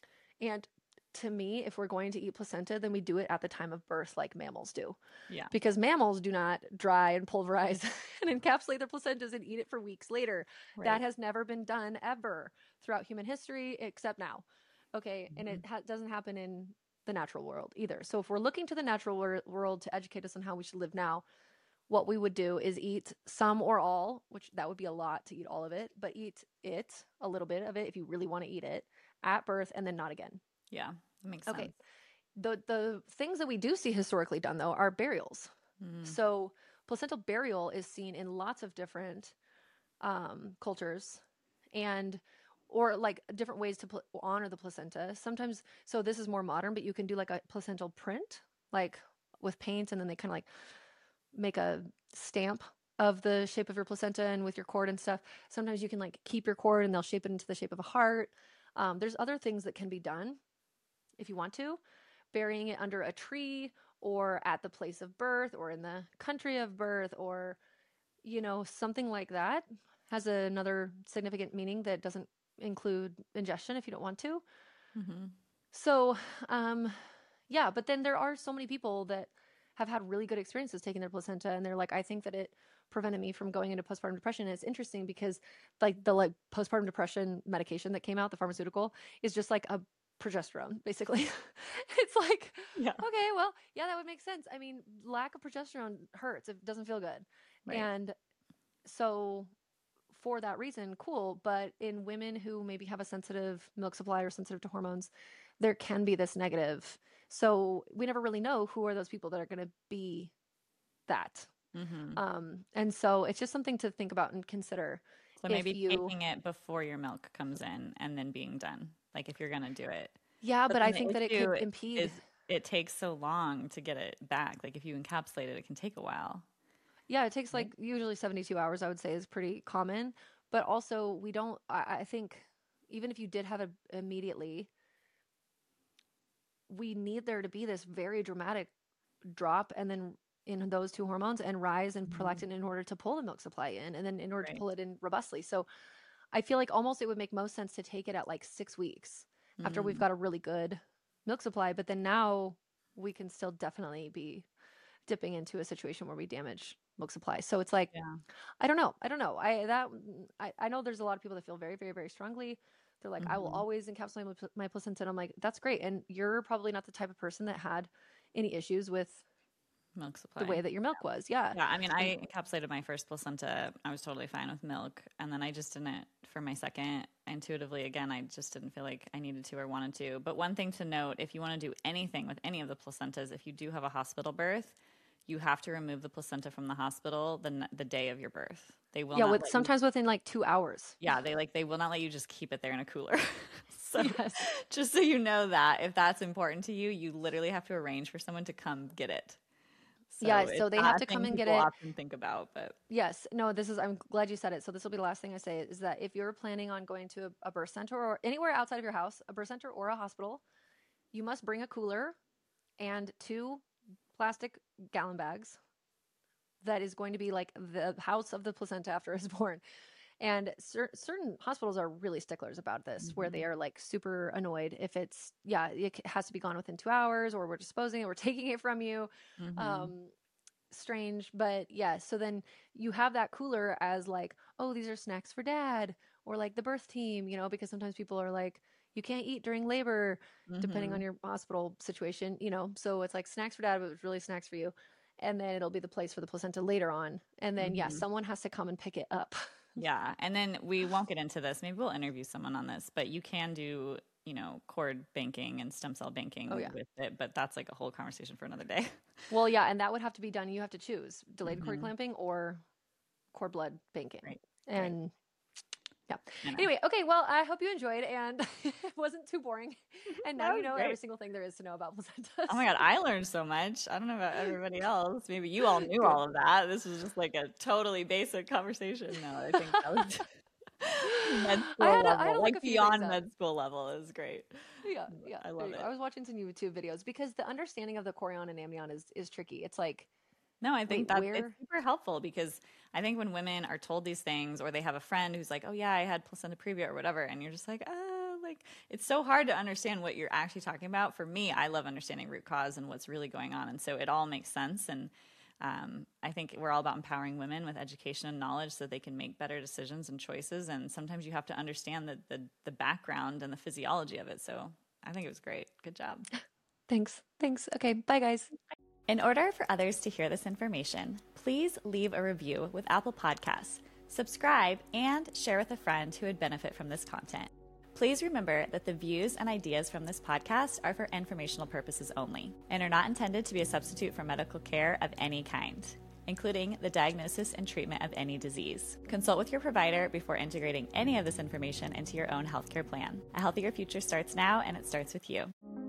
And to me, if we're going to eat placenta, then we do it at the time of birth like mammals do. Yeah. Because mammals do not dry and pulverize and encapsulate their placentas and eat it for weeks later. That Right. has never been done ever throughout human history except now. Okay, and Mm-hmm. it doesn't happen in the natural world either. So if we're looking to the natural world to educate us on how we should live now, what we would do is eat some or all, which that would be a lot to eat all of it, but eat it, a little bit of it if you really want to eat it at birth and then not again. Yeah. That makes Okay. sense. The things that we do see historically done though are burials. Mm. So placental burial is seen in lots of different cultures, and or like different ways to honor the placenta. Sometimes, so this is more modern, but you can do like a placental print, like with paint, and then they kind of like make a stamp of the shape of your placenta and with your cord and stuff. Sometimes you can like keep your cord and they'll shape it into the shape of a heart. There's other things that can be done if you want to, burying it under a tree or at the place of birth or in the country of birth or, something like that has another significant meaning that doesn't include ingestion if you don't want to. Mm-hmm. So, yeah, but then there are so many people that have had really good experiences taking their placenta, and they're like, I think that it prevented me from going into postpartum depression. And it's interesting because the postpartum depression medication that came out, the pharmaceutical, is just like a progesterone, basically. It's like, Yeah. okay, well, yeah, that would make sense. I mean, lack of progesterone hurts. It doesn't feel good. Right. And so for that reason, cool. But in women who maybe have a sensitive milk supply or sensitive to hormones, there can be this negative. So we never really know who are those people that are going to be that. Mm-hmm. And so it's just something to think about and consider. So maybe taking it before your milk comes in and then being done, like if you're going to do it. Yeah, but I think that it could impede. It takes so long to get it back. Like if you encapsulate it, it can take a while. Yeah, it takes like usually 72 hours, I would say, is pretty common. But also I think even if you did have it immediately, we need there to be this very dramatic drop and then in those two hormones and rise in prolactin in order to pull the milk supply in and then in order to pull it in robustly. So I feel like almost it would make most sense to take it at like 6 weeks after we've got a really good milk supply. But then now we can still definitely be dipping into a situation where we damage milk supply. So it's like, I don't know. I know there's a lot of people that feel very, very, very strongly. They're like, I will always encapsulate my placenta. And I'm like, that's great. And you're probably not the type of person that had any issues with milk supply, the way that your milk was. Yeah. I mean, I encapsulated my first placenta. I was totally fine with milk. And then I just didn't for my second. Intuitively, again, I just didn't feel like I needed to or wanted to. But one thing to note, if you want to do anything with any of the placentas, if you do have a hospital birth, you have to remove the placenta from the hospital the day of your birth. They will not sometimes within like 2 hours. Yeah, they will not let you just keep it there in a cooler. So just so you know that if that's important to you, you literally have to arrange for someone to come get it. So they have to come and get it. Often think about, but yes, no, I'm glad you said it. So this will be the last thing I say is that if you're planning on going to a birth center or anywhere outside of your house, a birth center or a hospital, you must bring a cooler and 2 plastic gallon bags that is going to be like the house of the placenta after it's born. And certain hospitals are really sticklers about this, where they are like super annoyed if it has to be gone within 2 hours, or we're disposing it, we're taking it from you. Strange, but yeah. So then you have that cooler as like, oh, these are snacks for dad, or like the birth team, because sometimes people are like, you can't eat during labor, depending on your hospital situation, so it's like snacks for dad, but it's really snacks for you. And then it'll be the place for the placenta later on. And then, someone has to come and pick it up. Yeah. And then we won't get into this. Maybe we'll interview someone on this, but you can do, cord banking and stem cell banking with it. But that's like a whole conversation for another day. Well, yeah. And that would have to be done. You have to choose delayed cord clamping or cord blood banking. Right. And yeah. Anyway, okay. Well, I hope you enjoyed, and it wasn't too boring. And now you know every single thing there is to know about placentas. Oh my God, I learned so much. I don't know about everybody else. Maybe you all knew all of that. This was just like a totally basic conversation. No, I think that was med school level, like beyond med school level. Is great. Yeah, I love it. I was watching some YouTube videos because the understanding of the chorion and amnion is tricky. It's like, no, I think it's super helpful, because I think when women are told these things, or they have a friend who's like, oh yeah, I had placenta previa or whatever, and you're just like, it's so hard to understand what you're actually talking about. For me, I love understanding root cause and what's really going on. And so it all makes sense. And I think we're all about empowering women with education and knowledge so they can make better decisions and choices. And sometimes you have to understand the background and the physiology of it. So I think it was great. Good job. Thanks. Okay. Bye, guys. In order for others to hear this information, please leave a review with Apple Podcasts, subscribe, and share with a friend who would benefit from this content. Please remember that the views and ideas from this podcast are for informational purposes only and are not intended to be a substitute for medical care of any kind, including the diagnosis and treatment of any disease. Consult with your provider before integrating any of this information into your own healthcare plan. A healthier future starts now, and it starts with you.